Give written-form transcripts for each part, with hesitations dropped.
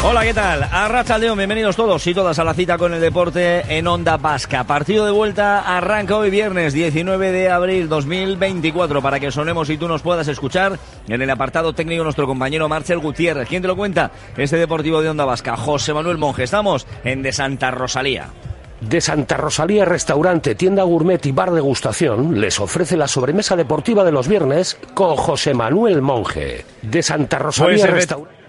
Hola, ¿qué tal? Arratsaldeon, bienvenidos todos y todas a la cita con el deporte en Onda Vasca. Partido de vuelta arranca hoy viernes 19 de abril 2024 para que sonemos y tú nos puedas escuchar. En el apartado técnico nuestro compañero Marcel Gutiérrez. ¿Quién te lo cuenta? Este Deportivo de Onda Vasca, José Manuel Monge. Estamos en De Santa Rosalía. De Santa Rosalía Restaurante, tienda gourmet y bar degustación les ofrece la sobremesa deportiva de los viernes con José Manuel Monge. De Santa Rosalía Restaurante.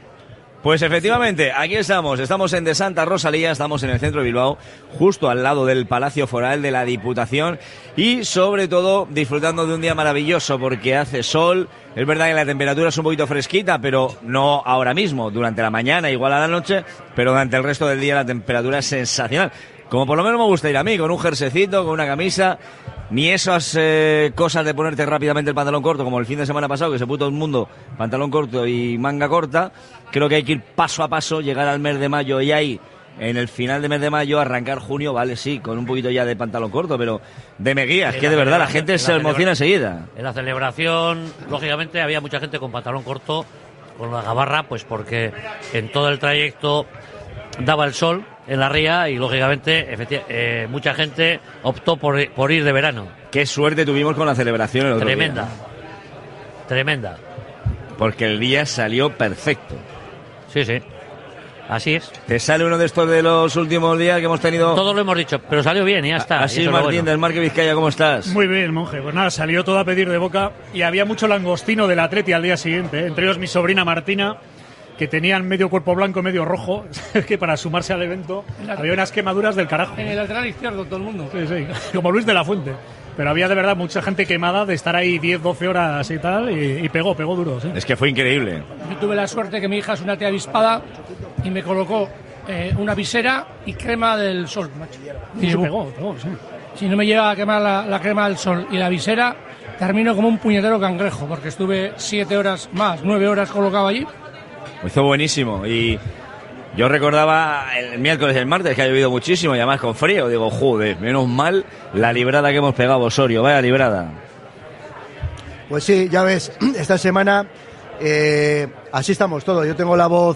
Pues efectivamente, aquí estamos en De Santa Rosalía, estamos en el centro de Bilbao, justo al lado del Palacio Foral de la Diputación y sobre todo disfrutando de un día maravilloso porque hace sol. Es verdad que la temperatura es un poquito fresquita, pero no ahora mismo, durante la mañana, igual a la noche, pero durante el resto del día la temperatura es sensacional. Como por lo menos me gusta ir a mí, con un jerseycito, con una camisa, ni esas cosas de ponerte rápidamente el pantalón corto, como el fin de semana pasado, que se puso todo el mundo pantalón corto y manga corta. Creo que hay que ir paso a paso, llegar al mes de mayo y ahí, en el final de mes de mayo, arrancar junio, vale, sí, con un poquito ya de pantalón corto, pero de meguías, que de verdad la gente se emociona enseguida. En la celebración, lógicamente, había mucha gente con pantalón corto, con la gabarra, pues porque en todo el trayecto daba el sol en la ría y lógicamente mucha gente optó por ir de verano. Qué suerte tuvimos con la celebración el otro Tremenda, día. tremenda. Porque el día salió perfecto. Sí, sí, así es. Te sale uno de estos de los últimos días que hemos tenido. Todo lo hemos dicho, pero salió bien y ya está. Así, Martín, del Marque Vizcaya, ¿cómo estás? Muy bien, Monje. Pues nada, salió todo a pedir de boca y había mucho langostino del Atleti al día siguiente, entre ellos mi sobrina Martina, que tenían medio cuerpo blanco, medio rojo, que para sumarse al evento había unas quemaduras del carajo. En el lateral izquierdo todo el mundo. Sí, sí, como Luis de la Fuente. Pero había de verdad mucha gente quemada de estar ahí 10, 12 horas y tal, y pegó duro, sí. Es que fue increíble. Yo tuve la suerte que mi hija es una tía avispada y me colocó una visera y crema del sol, macho. Y se pegó, sí. Si no me llega a quemar la crema del sol y la visera, termino como un puñetero cangrejo, porque estuve 7 horas más, 9 horas colocado allí. Lo hizo buenísimo y yo recordaba el miércoles y el martes que ha llovido muchísimo y además con frío. Digo, joder, menos mal la librada que hemos pegado, Osorio, vaya librada. Pues sí, ya ves, esta semana así estamos todos. Yo tengo la voz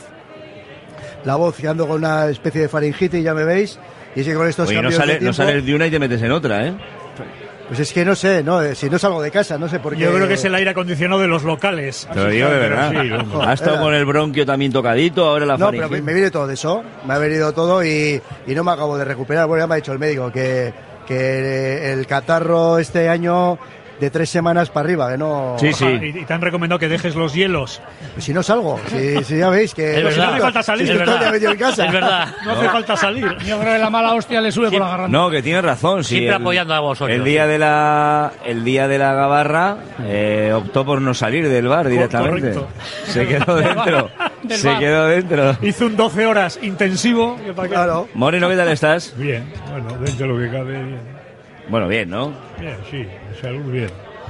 que ando con una especie de faringitis, ya me veis. Y es que con estos cambios de tiempo, no sales de una y te metes en otra, ¿eh? Pues es que no sé, si no salgo de casa, no sé por qué. Yo creo que es el aire acondicionado de los locales. Te lo digo de verdad. Sí, ha estado con el bronquio también tocadito, ahora la faringitis. No, pero me viene todo de eso, me ha venido todo y no me acabo de recuperar. Bueno, ya me ha dicho el médico que el catarro este año de 3 semanas para arriba, que no... Sí, sí. Y te han recomendado que dejes los hielos. Pues si no salgo, si ya veis que... Es verdad. Si no hace falta salir, es verdad. Ya medio en casa. Es verdad. No hace falta salir. Yo creo que la mala hostia le sube por la garganta. No, que tienes razón. Sí, Siempre apoyando a Osorio. El día de la gabarra optó por no salir del bar directamente. Correcto. Se quedó dentro. Quedó dentro. Hizo un 12 horas intensivo. Claro. Moreno, ¿qué tal estás? Bien, bueno, dentro de lo que cabe, bien. Bueno, bien, ¿no? Bien, sí, salud, bien.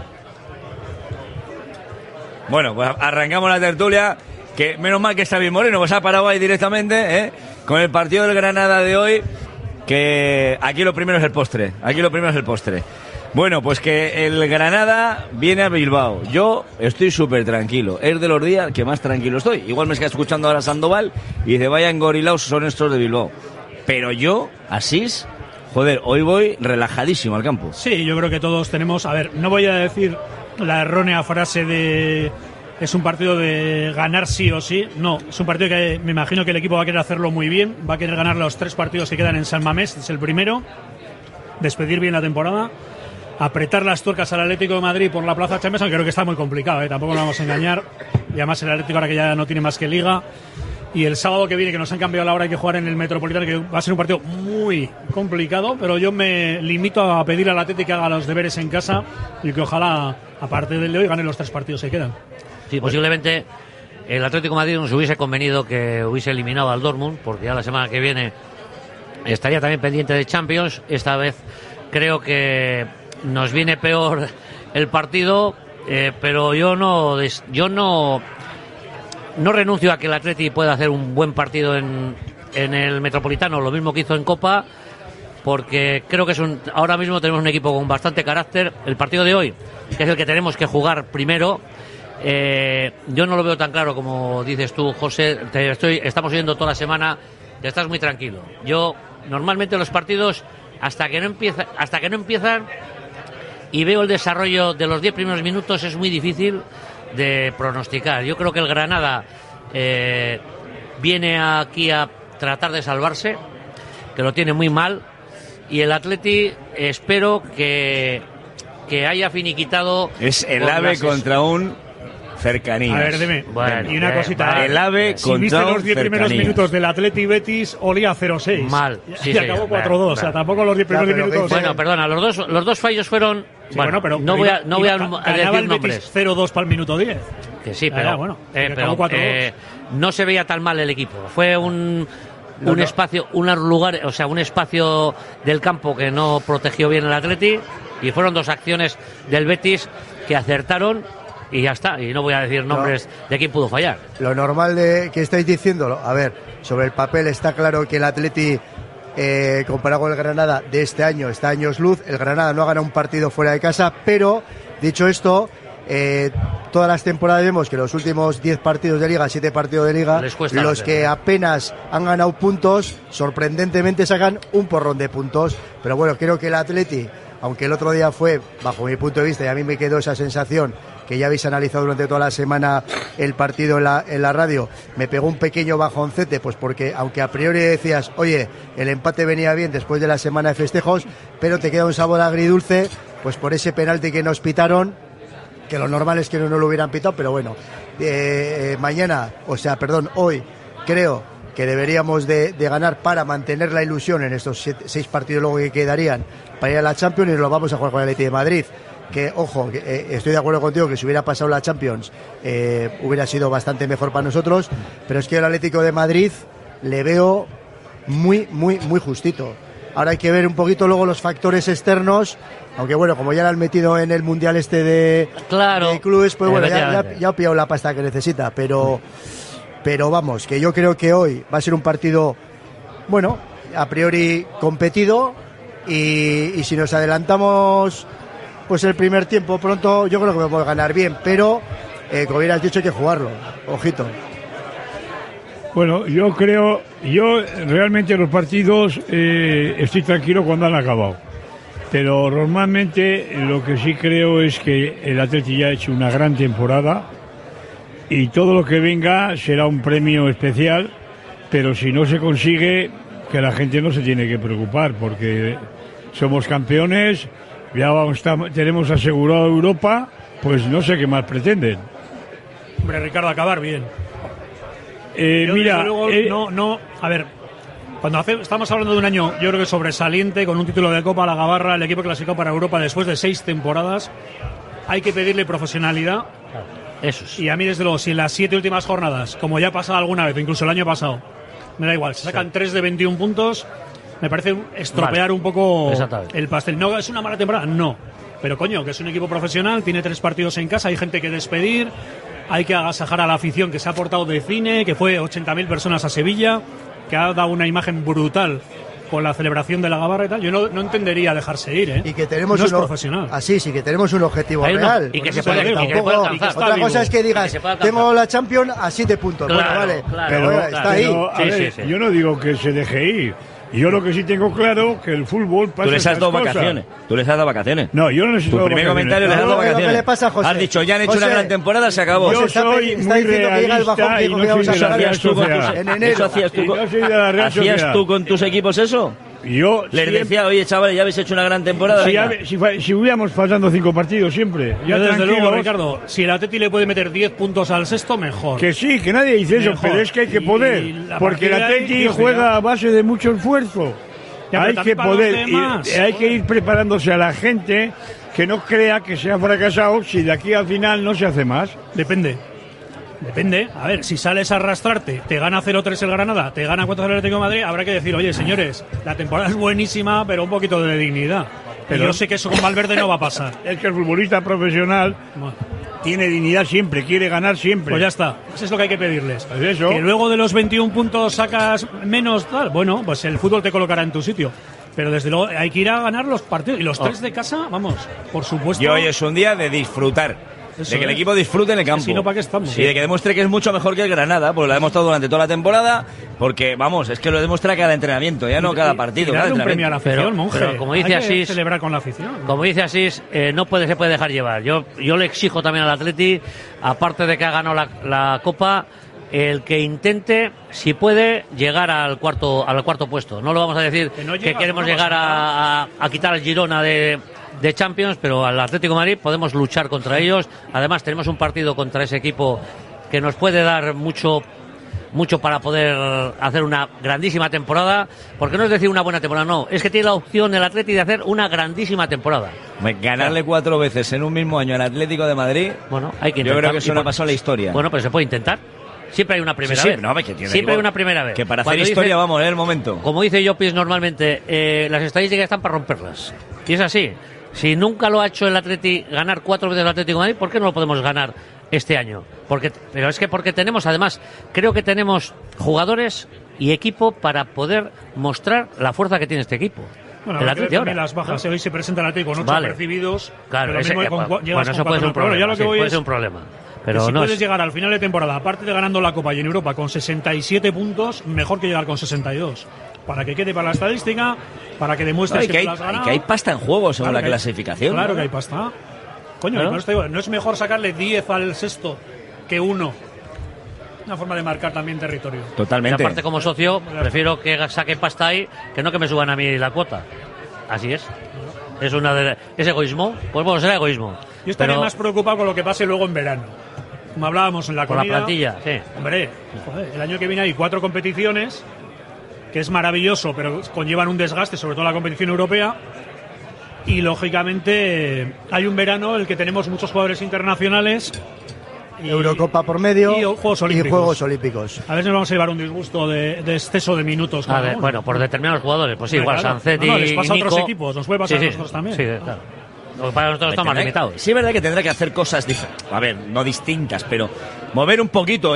Bueno, pues arrancamos la tertulia, que menos mal que está bien Moreno, pues ha parado ahí directamente, con el partido del Granada de hoy, que aquí lo primero es el postre, Bueno, pues que el Granada viene a Bilbao. Yo estoy súper tranquilo, es de los días que más tranquilo estoy. Igual me está escuchando ahora Sandoval y dice, vaya engorilaos son estos de Bilbao. Pero yo, Asís, joder, hoy voy relajadísimo al campo. Sí, yo creo que todos tenemos... A ver, no voy a decir la errónea frase de es un partido de ganar sí o sí. No, es un partido que me imagino que el equipo va a querer hacerlo muy bien. Va a querer ganar los 3 partidos que quedan en San Mamés, es el primero. Despedir bien la temporada. Apretar las tuercas al Atlético de Madrid por la Plaza Champions, aunque creo que está muy complicado, tampoco nos vamos a engañar. Y además el Atlético ahora que ya no tiene más que Liga. Y el sábado que viene, que nos han cambiado la hora, hay que jugar en el Metropolitano, que va a ser un partido muy complicado, pero yo me limito a pedir al Atlético que haga los deberes en casa y que ojalá, aparte del de hoy, gane los 3 partidos que quedan. Sí, posiblemente el Atlético de Madrid nos hubiese convenido que hubiese eliminado al Dortmund, porque ya la semana que viene estaría también pendiente de Champions. Esta vez creo que nos viene peor el partido, pero yo no renuncio a que el Atleti pueda hacer un buen partido en el Metropolitano, lo mismo que hizo en Copa, porque creo que ahora mismo tenemos un equipo con bastante carácter. El partido de hoy, que es el que tenemos que jugar primero, Yo no lo veo tan claro como dices tú, José. Estamos oyendo toda la semana, que estás muy tranquilo. Yo normalmente los partidos hasta que no empiezan y veo el desarrollo de los 10 primeros minutos es muy difícil de pronosticar. Yo creo que el Granada viene aquí a tratar de salvarse, que lo tiene muy mal, y el Atleti espero que haya finiquitado. Es el AVE contra un Cercanías. A ver, dime. Bueno, y una cosita. el AVE si viste contra los 10 primeros Cercanías. minutos del Atleti Betis, olía 0-6. Mal. Y acabó 4-2. O sea, tampoco los 10 primeros pero minutos. Bueno, perdona, los dos fallos fueron. Sí, bueno, pero no voy a ganaba decir el Betis nombres. 0-2 para el minuto 10. Que sí, Ya, pero, bueno, pero acabó 4-2. no se veía tan mal el equipo. Fue un espacio, un espacio del campo que no protegió bien el Atleti, y fueron dos acciones del Betis que acertaron y ya está. Y no voy a decir nombres de quién pudo fallar. Lo normal de que estáis diciéndolo, a ver, sobre el papel está claro que el Atleti, comparado con el Granada de este año, está años luz. El Granada no ha ganado un partido fuera de casa, pero dicho esto, todas las temporadas vemos que los últimos 10 partidos de Liga, 7 partidos de Liga, los que apenas han ganado puntos, sorprendentemente sacan un porrón de puntos. Pero bueno, creo que el Atleti, aunque el otro día fue, bajo mi punto de vista, y a mí me quedó esa sensación, que ya habéis analizado durante toda la semana el partido en la radio, me pegó un pequeño bajoncete, pues porque aunque a priori decías, oye, el empate venía bien después de la semana de festejos, pero te queda un sabor agridulce, pues por ese penalti que nos pitaron, que lo normal es que no lo hubieran pitado, pero bueno, hoy creo que deberíamos de ganar para mantener la ilusión en estos 6 partidos luego que quedarían para ir a la Champions, y lo vamos a jugar con el Atleti de Madrid. Que, ojo, estoy de acuerdo contigo que si hubiera pasado la Champions hubiera sido bastante mejor para nosotros, pero es que el Atlético de Madrid le veo muy justito. Ahora hay que ver un poquito luego los factores externos, aunque bueno, como ya lo han metido en el Mundial de clubes, pues bueno, ya ha pillado la pasta que necesita, pero vamos, que yo creo que hoy va a ser un partido, bueno, a priori competido, y si nos adelantamos pues el primer tiempo pronto, yo creo que podemos ganar bien, pero como hubieras dicho, hay que jugarlo, ojito. Bueno, yo realmente los partidos estoy tranquilo cuando han acabado, pero normalmente lo que sí creo es que el Atleti ya ha hecho una gran temporada y todo lo que venga será un premio especial, pero si no se consigue, que la gente no se tiene que preocupar, porque somos campeones, ya tenemos asegurado Europa, pues no sé qué más pretenden. Hombre, Ricardo, acabar bien. Mira, luego, a ver, cuando estamos hablando de un año, yo creo que sobresaliente, con un título de Copa a la Gabarra, el equipo clasificado para Europa después de 6 temporadas, hay que pedirle profesionalidad. Eso sí. Y a mí, desde luego, si en las 7 últimas jornadas, como ya ha pasado alguna vez, incluso el año pasado, me da igual, se sacan 3 de 21 puntos, me parece estropear un poco el pastel. No es una mala temporada, no. Pero coño, que es un equipo profesional, tiene 3 partidos en casa, hay gente que despedir, hay que agasajar a la afición que se ha portado de cine, que fue 80.000 personas a Sevilla, que ha dado una imagen brutal con la celebración de la Gabarra y tal. Yo no entendería dejarse ir, ¿eh? Y que tenemos no es profesional. Así, sí, que tenemos un objetivo real. Y que se puede alcanzar. Otra cosa es que digas, tengo la Champions a 7 puntos. Claro, bueno, vale, claro, pero claro, está ahí. Sí. Yo no digo que se deje ir. Yo lo que sí tengo claro que el fútbol pasa. Tú les has dado vacaciones. Tú les has dado vacaciones. No, yo no necesito. Tu primer comentario les has dado vacaciones. ¿Qué le pasa a José? Has dicho, ya han hecho José, una gran temporada, se acabó. Yo soy muy realista y no soy de la Real Sociedad. En enero. ¿Eso hacías tú, Y no soy de la Real ¿hacías Sociedad. tú con tus equipos eso? Yo Les siempre- decía, oye, chavales, ya habéis hecho una gran temporada. venga. si hubiéramos faltando 5 partidos siempre, ya Desde luego, tranquilos. Ricardo, si el Atleti le puede meter 10 puntos al sexto, mejor. Que sí, que nadie dice eso, Mejor. pero es que hay que Y poder, la porque el partida ahí, Atleti Dios juega mío. a base de mucho esfuerzo. Ya, pero Hay también que para los poder, demás, hay que ir preparándose a la gente que no crea que se ha fracasado si de aquí al final no se hace más. Depende. A ver, si sales a arrastrarte, te gana 0-3 el Granada, te gana 4-0 el Atlético de Madrid, habrá que decir, oye, señores, la temporada es buenísima, pero un poquito de dignidad. Pero yo sé que eso con Valverde no va a pasar. Es que el futbolista profesional Bueno, tiene dignidad siempre, quiere ganar siempre. pues ya está. Eso es lo que hay que pedirles. Pues eso. Que luego de los 21 puntos sacas menos tal. Bueno, pues el fútbol te colocará en tu sitio. Pero desde luego hay que ir a ganar los partidos. Y los 3 de casa, vamos, por supuesto. Y hoy es un día de disfrutar. de que el equipo disfrute en el campo. Si no, ¿para qué estamos? Y de que demuestre que es mucho mejor que el Granada, porque lo ha demostrado durante toda la temporada, porque, vamos, es que lo demuestra cada entrenamiento, ya no cada partido. Y cada darle un premio a la afición, Pero, Monje. pero como dice Hay que Asís, celebrar con la afición. Como dice Asís, se puede dejar llevar. Yo le exijo también al Atleti, aparte de que ha ganado la Copa, el que intente, si puede, llegar al cuarto puesto. No lo vamos a decir que queremos llegar a quitar al Girona de Champions, pero al Atlético de Madrid podemos luchar contra ellos. Además, tenemos un partido contra ese equipo que nos puede dar mucho para poder hacer una grandísima temporada, porque no es decir una buena temporada, no, es que tiene la opción el Atleti de hacer una grandísima temporada. Ganarle 4 veces en un mismo año al Atlético de Madrid, bueno, hay que intentar. Yo creo que eso no pasó en la historia. Bueno, pero se puede intentar. Siempre hay una primera vez. No, siempre hay una primera vez. Que para hacer historia, vamos, en el momento. Como dice Llopis normalmente, las estadísticas están para romperlas. Y es así. Si nunca lo ha hecho el Atleti ganar 4 veces el Atlético de Madrid, ¿por qué no lo podemos ganar este año? Pero es que porque tenemos, además, creo que tenemos jugadores y equipo para poder mostrar la fuerza que tiene este equipo. Bueno, el Atleti ahora. Las bajas, hoy se presenta el Atlético con 8 percibidos. Claro, eso puede ser un problema. Puede ser un problema. Pero si no puedes llegar al final de temporada, aparte de ganando la Copa y en Europa con 67 puntos, mejor que llegar con 62. Para que quede para la estadística, para que demuestres que has ganado. Y que hay pasta en juego según la clasificación. Claro que hay pasta. Coño, ¿no? No es mejor sacarle 10 al sexto que 1. Una forma de marcar también territorio. Totalmente. Y aparte, como socio, prefiero que saque pasta ahí que no que me suban a mí la cuota. Así es. Es egoísmo. Pues bueno, será egoísmo. Yo estaría más preocupado con lo que pase luego en verano. Como hablábamos en la comida. Con la plantilla, sí. Hombre, joder, el año que viene hay 4 competiciones, que es maravilloso, pero conllevan un desgaste, sobre todo la competición europea. Y lógicamente hay un verano en el que tenemos muchos jugadores internacionales. Eurocopa por medio y Juegos Olímpicos. A ver si nos vamos a llevar un disgusto de exceso de minutos. Bueno, por determinados jugadores, pues sí, igual, claro. Sancetti, les pasa a Nico. Otros equipos, nos puede pasar a nosotros también. Sí, claro. Para nosotros estamos más limitados. Sí, es verdad que tendrá que hacer cosas diferentes. A ver, no distintas, pero mover un poquito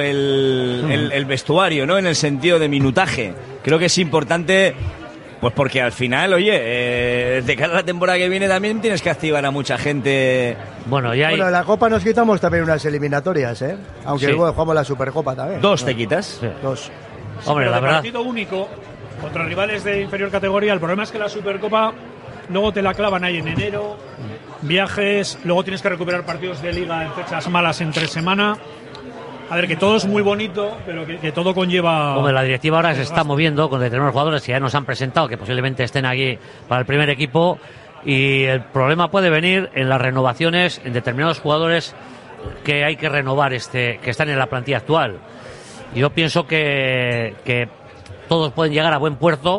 el vestuario, ¿no? En el sentido de minutaje. Creo que es importante, pues porque al final, oye, de cara a la temporada que viene también tienes que activar a mucha gente. Bueno, en la Copa nos quitamos también unas eliminatorias, ¿eh? Aunque luego jugamos la Supercopa también. 2 te quitas. Sí. 2. Hombre, la verdad. Partido único contra rivales de inferior categoría. El problema es que la Supercopa luego te la clavan ahí en enero, viajes, luego tienes que recuperar partidos de liga en fechas malas entre semana. A ver, que todo es muy bonito, pero que todo conlleva... Hombre, la directiva ahora se está moviendo con determinados jugadores que ya nos han presentado, que posiblemente estén aquí para el primer equipo, y el problema puede venir en las renovaciones en determinados jugadores que hay que renovar, que están en la plantilla actual. Yo pienso que todos pueden llegar a buen puerto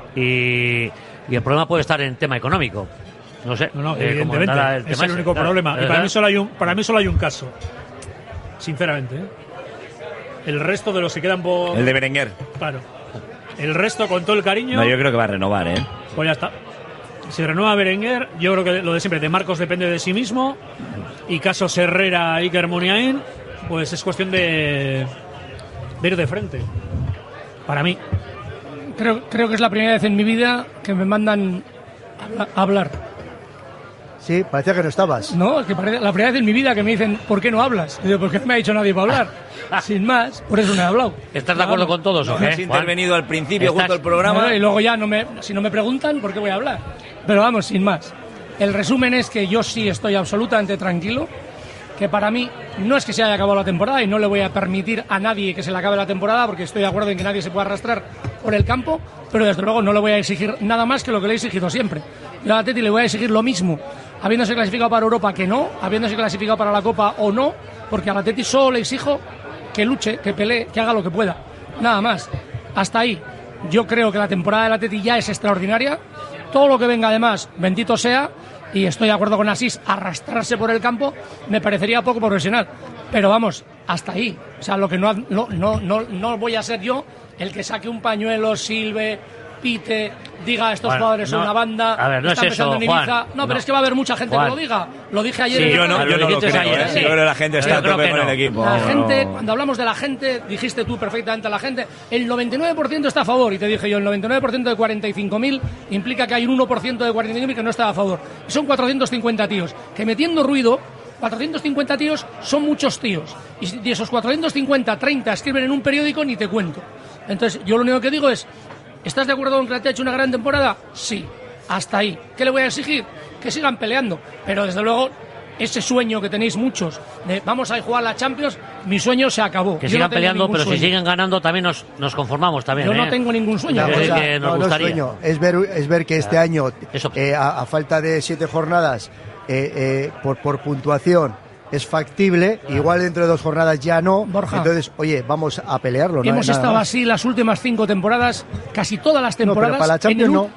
y el problema puede estar en el tema económico. No sé. No, evidentemente. Es el único problema. Y para mí solo hay un caso. Sinceramente. El resto de los que quedan por... El de Berenguer. Claro. El resto, con todo el cariño... No, yo creo que va a renovar, ¿eh? Pues ya está. Si renueva Berenguer, yo creo que lo de siempre, de Marcos depende de sí mismo. Y casos Herrera, Iker Muniain, pues es cuestión de ir de frente. Para mí. Creo que es la primera vez en mi vida que me mandan a hablar. Sí, parecía que no estabas. No, es que la primera vez en mi vida que me dicen, ¿por qué no hablas? Y digo, ¿por qué no me ha dicho nadie para hablar? Sin más, por eso no he hablado. ¿Estás de acuerdo con todos o qué? Has intervenido al principio junto al programa. Y luego ya, si no me preguntan, ¿por qué voy a hablar? Pero vamos, sin más. El resumen es que yo sí estoy absolutamente tranquilo, que para mí no es que se haya acabado la temporada y no le voy a permitir a nadie que se le acabe la temporada, porque estoy de acuerdo en que nadie se pueda arrastrar por el campo, pero desde luego no le voy a exigir nada más que lo que le he exigido siempre. Yo al Atleti le voy a exigir lo mismo, habiéndose clasificado para Europa que no, habiéndose clasificado para la Copa o no, porque al Atleti solo le exijo que luche, que pelee, que haga lo que pueda. Nada más. Hasta ahí. Yo creo que la temporada del Atleti ya es extraordinaria. Todo lo que venga además, bendito sea, y estoy de acuerdo con Asís, arrastrarse por el campo me parecería poco profesional. Pero vamos, hasta ahí. O sea, lo que no voy a ser yo el que saque un pañuelo, silbe, pite, diga estos jugadores son una banda. A ver, no es eso, Juan. No, pero es que va a haber mucha gente que lo diga. Lo dije ayer. Sí, yo no lo creo. Ayer, sí. Yo creo que la gente está a tope con el equipo. La gente, cuando hablamos de la gente, dijiste tú perfectamente a la gente, el 99% está a favor. Y te dije yo, el 99% de 45.000 implica que hay un 1% de 45.000 que no está a favor. Y son 450 tíos que metiendo ruido 450 tíos son muchos tíos. Y de esos 450, 30 escriben en un periódico, ni te cuento. Entonces, yo lo único que digo es, ¿estás de acuerdo con que te ha hecho una gran temporada? Sí, hasta ahí. ¿Qué le voy a exigir? Que sigan peleando. Pero desde luego, ese sueño que tenéis muchos de vamos a jugar la Champions, mi sueño se acabó. Que sigan peleando, pero si siguen ganando también nos conformamos también. Yo no tengo ningún sueño. No es sueño, es ver que este año, a falta de 7 jornadas, por puntuación, es factible, igual dentro de 2 jornadas ya no. Borja, entonces, oye, vamos a pelearlo. Hemos estado así las últimas 5 temporadas, casi todas las temporadas. No, pero para la Champions no.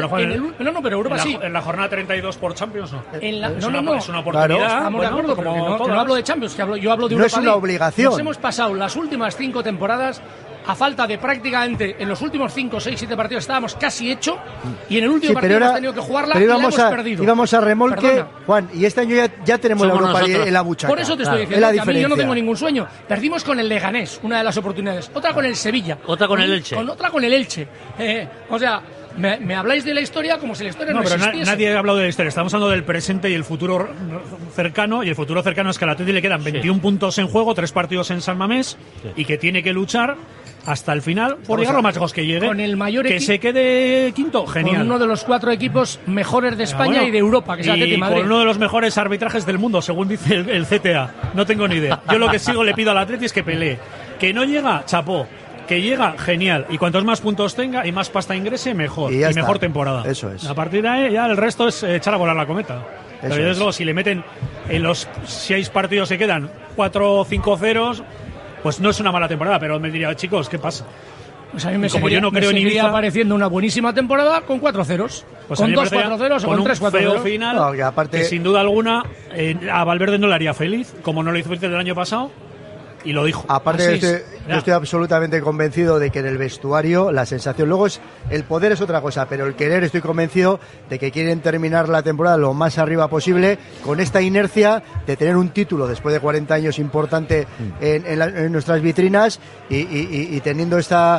Pero Europa sí. En la jornada 32 por Champions no. Es una oportunidad. Claro. Estamos de acuerdo, pero no hablo de Champions, yo hablo de Europa. No es una obligación. Nos hemos pasado las últimas 5 temporadas a falta de prácticamente, en los últimos 5, 6, 7 partidos estábamos casi hecho, y en el último partido hemos tenido que jugarla y la hemos perdido. Íbamos a remolque, perdona. Juan, y este año ya tenemos la Europa en la buchaca. Por eso te estoy diciendo que a mí yo no tengo ningún sueño. Perdimos con el Leganés, una de las oportunidades, otra con el Sevilla, otra con el Elche. Otra con el Elche. O sea, me habláis de la historia como si la historia no existiese. Pero nadie ha hablado de la historia. Estamos hablando del presente y el futuro cercano. Y el futuro cercano es que al Atleti le quedan 21 puntos en juego, 3 partidos en San Mamés, y que tiene que luchar hasta el final por llegar lo más lejos que llegue. Con el mayor que se quede quinto, genial. Con uno de los 4 equipos mejores de España y de Europa, que es Atleti Madrid. Con uno de los mejores arbitrajes del mundo, según dice el CTA. No tengo ni idea. Yo lo que le pido al Atleti es que pelee. Que no llega, chapó. Que llega, genial. Y cuantos más puntos tenga y más pasta ingrese, mejor. Y mejor temporada. Eso es. A partir de ahí, ya el resto es echar a volar la cometa. Pero desde luego, si le meten en los 6 partidos se quedan 4 o 5 ceros, pues no es una mala temporada. Pero me diría, chicos, ¿qué pasa? Pues a mí me seguiría pareciendo una buenísima temporada con 4 ceros. Pues con 2 4-0 o con 3 4-0. Final, no, que aparte... que sin duda alguna a Valverde no le haría feliz, como no lo hizo feliz el año pasado. Y lo dijo. Aparte, yo estoy absolutamente convencido de que en el vestuario la sensación, luego el poder es otra cosa, pero el querer, estoy convencido de que quieren terminar la temporada lo más arriba posible, con esta inercia de tener un título después de 40 años importante en nuestras vitrinas y teniendo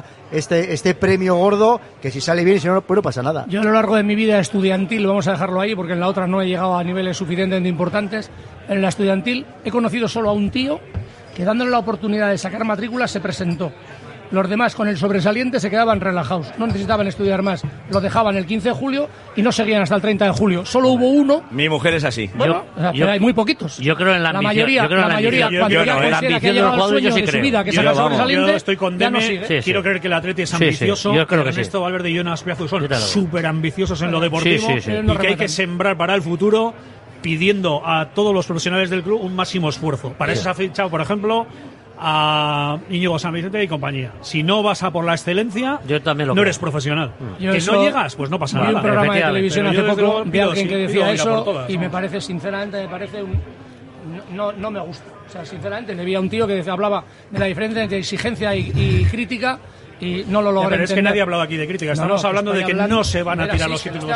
este premio gordo, que si sale bien y si no, pues no pasa nada. Yo a lo largo de mi vida estudiantil, vamos a dejarlo ahí porque en la otra no he llegado a niveles suficientemente importantes, en la estudiantil he conocido solo a un tío que dándole la oportunidad de sacar matrículas se presentó. Los demás con el sobresaliente se quedaban relajados, no necesitaban estudiar más, lo dejaban el 15 de julio y no seguían hasta el 30 de julio. Solo hubo uno. Mi mujer es así. Bueno, pero hay muy poquitos. Yo creo en la ambición. La mayoría cuando ya considera que ha llegado al sueño de su vida, que saca el sobresaliente, yo estoy con Deme, quiero creer que el Atleti es ambicioso, yo creo que Ernesto Valverde y Jonas Piazu son súper ambiciosos en lo deportivo y que hay que sembrar para el futuro, pidiendo a todos los profesionales del club un máximo esfuerzo. Para eso se ha fichado, por ejemplo, a Íñigo San Vicente y compañía. Si no vas a por la excelencia, no eres profesional. Que no llegas, pues no pasa nada. Vi un programa de televisión hace poco, vi a alguien que decía eso y me parece, sinceramente, no me gusta. O sea, sinceramente, le vi a un tío que hablaba de la diferencia entre exigencia y crítica y no lo logré pero entender. Es que nadie ha hablado aquí de crítica. Estamos hablando de que no se van a tirar los títulos.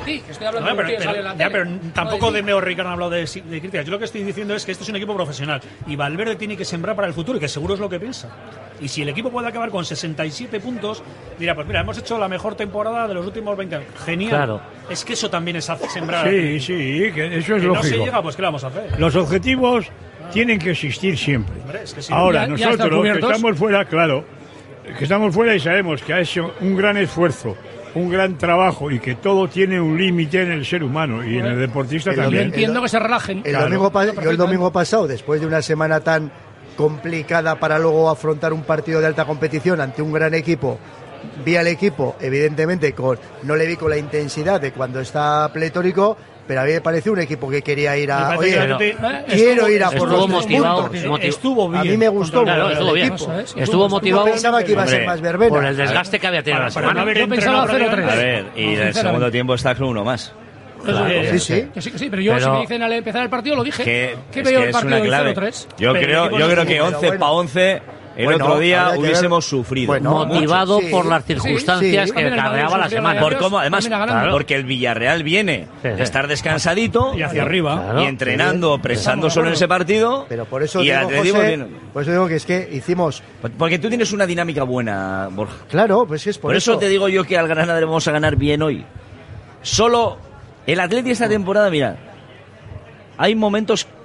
Pero tampoco Deme o Ricardo han hablado de crítica. Yo lo que estoy diciendo es que este es un equipo profesional y Valverde tiene que sembrar para el futuro, y que seguro es lo que piensa. Y si el equipo puede acabar con 67 puntos, dirá, pues mira, hemos hecho la mejor temporada de los últimos 20 años. Genial. Claro. Es que eso también es sembrar. Sí, que eso es lógico. No se llega, pues ¿qué le vamos a hacer? Los objetivos tienen que existir siempre. Hombre, es que sí. Ahora, nosotros que estamos fuera, claro, que estamos fuera y sabemos que ha hecho un gran esfuerzo, un gran trabajo y que todo tiene un límite en el ser humano y en el deportista también. Yo entiendo que se relajen. El domingo pasado, después de una semana tan complicada para luego afrontar un partido de alta competición ante un gran equipo, vi al equipo, evidentemente, no le vi con la intensidad de cuando está pletórico, pero a mí me pareció un equipo que quería ir a... quiero ir a por los motivado, puntos. Estuvo bien. A mí me gustó. Claro, estuvo bien. Estuvo motivado. Yo pensaba que iba a ser más verbena. Por el desgaste que había tenido la semana. Yo pensaba 0-3. A ver, y en el segundo tiempo está con uno más. Claro. Sí, pero yo si me dicen al empezar el partido lo dije. ¿Qué veo el partido del 0-3? Yo creo que 11 para 11... El otro día hubiésemos sufrido. Motivado por las circunstancias que acarreaba la semana. Por cómo, además, porque el Villarreal viene de estar descansadito y hacia arriba y entrenando, pensando solo en ese partido. Pero por eso y digo que es que hicimos. Porque tú tienes una dinámica buena, Borja. Claro, pues es por eso te digo yo que al Granada le vamos a ganar bien hoy. Solo el Atleti esta temporada, mira, hay momentos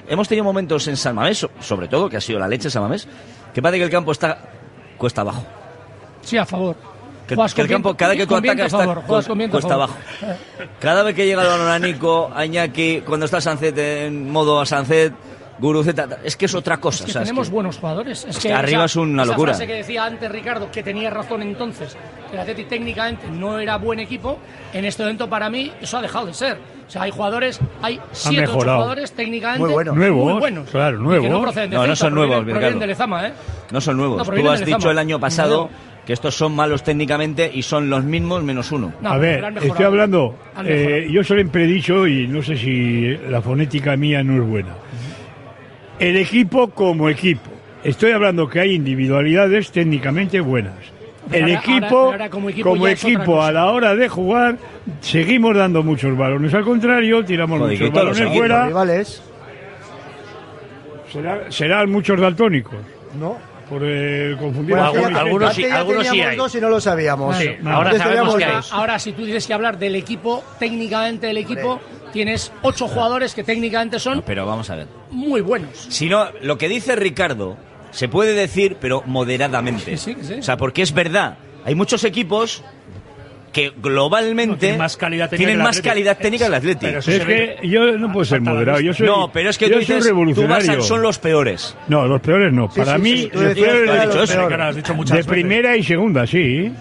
hemos tenido momentos en San Mamés, sobre todo, que ha sido la leche San Mamés, que parece que el campo está cuesta abajo. Sí, a favor. Que el campo, cada que tú atacas, está cuesta abajo. Cada vez que llega el balón a Nico, a Iñaki, cuando está Sancet en modo a Sancet, Guruceta, es que es otra cosa. Es que tenemos buenos jugadores. Es que arriba es una locura. Esa frase que decía antes Ricardo, que tenía razón entonces, que el Atleti técnicamente no era buen equipo, en este momento para mí eso ha dejado de ser. O sea, hay jugadores, hay 7 o 8 jugadores técnicamente muy buenos. Claro, nuevos. No proceden de no son nuevos, provienen de Lezama, ¿eh? No son nuevos. Tú has dicho el año pasado que estos son malos técnicamente y son los mismos menos uno. A ver, estoy hablando, yo siempre he dicho, y no sé si la fonética mía no es buena, el equipo como equipo. Estoy hablando que hay individualidades técnicamente buenas. El equipo, como equipo a la hora de jugar, seguimos dando muchos balones. Al contrario, tiramos muchos balones fuera. Rivales. Serán muchos daltónicos. No. Por confundir. Bueno, algunos sí hay. Dos y no lo sabíamos. Sí, ahora sabemos que hay. Ahora, si tú tienes que hablar del equipo, técnicamente del equipo, tienes 8 jugadores que técnicamente son pero vamos a ver. Muy buenos. Si no, lo que dice Ricardo se puede decir, pero moderadamente. Sí. O sea, porque es verdad. Hay muchos equipos que globalmente tienen más calidad técnica del Atleti. Es que yo no puedo ser moderado. No, pero es que tú dices, revolucionario. Son los peores. No, los peores no. Para mí, los peores has dicho muchas de primera y segunda, sí.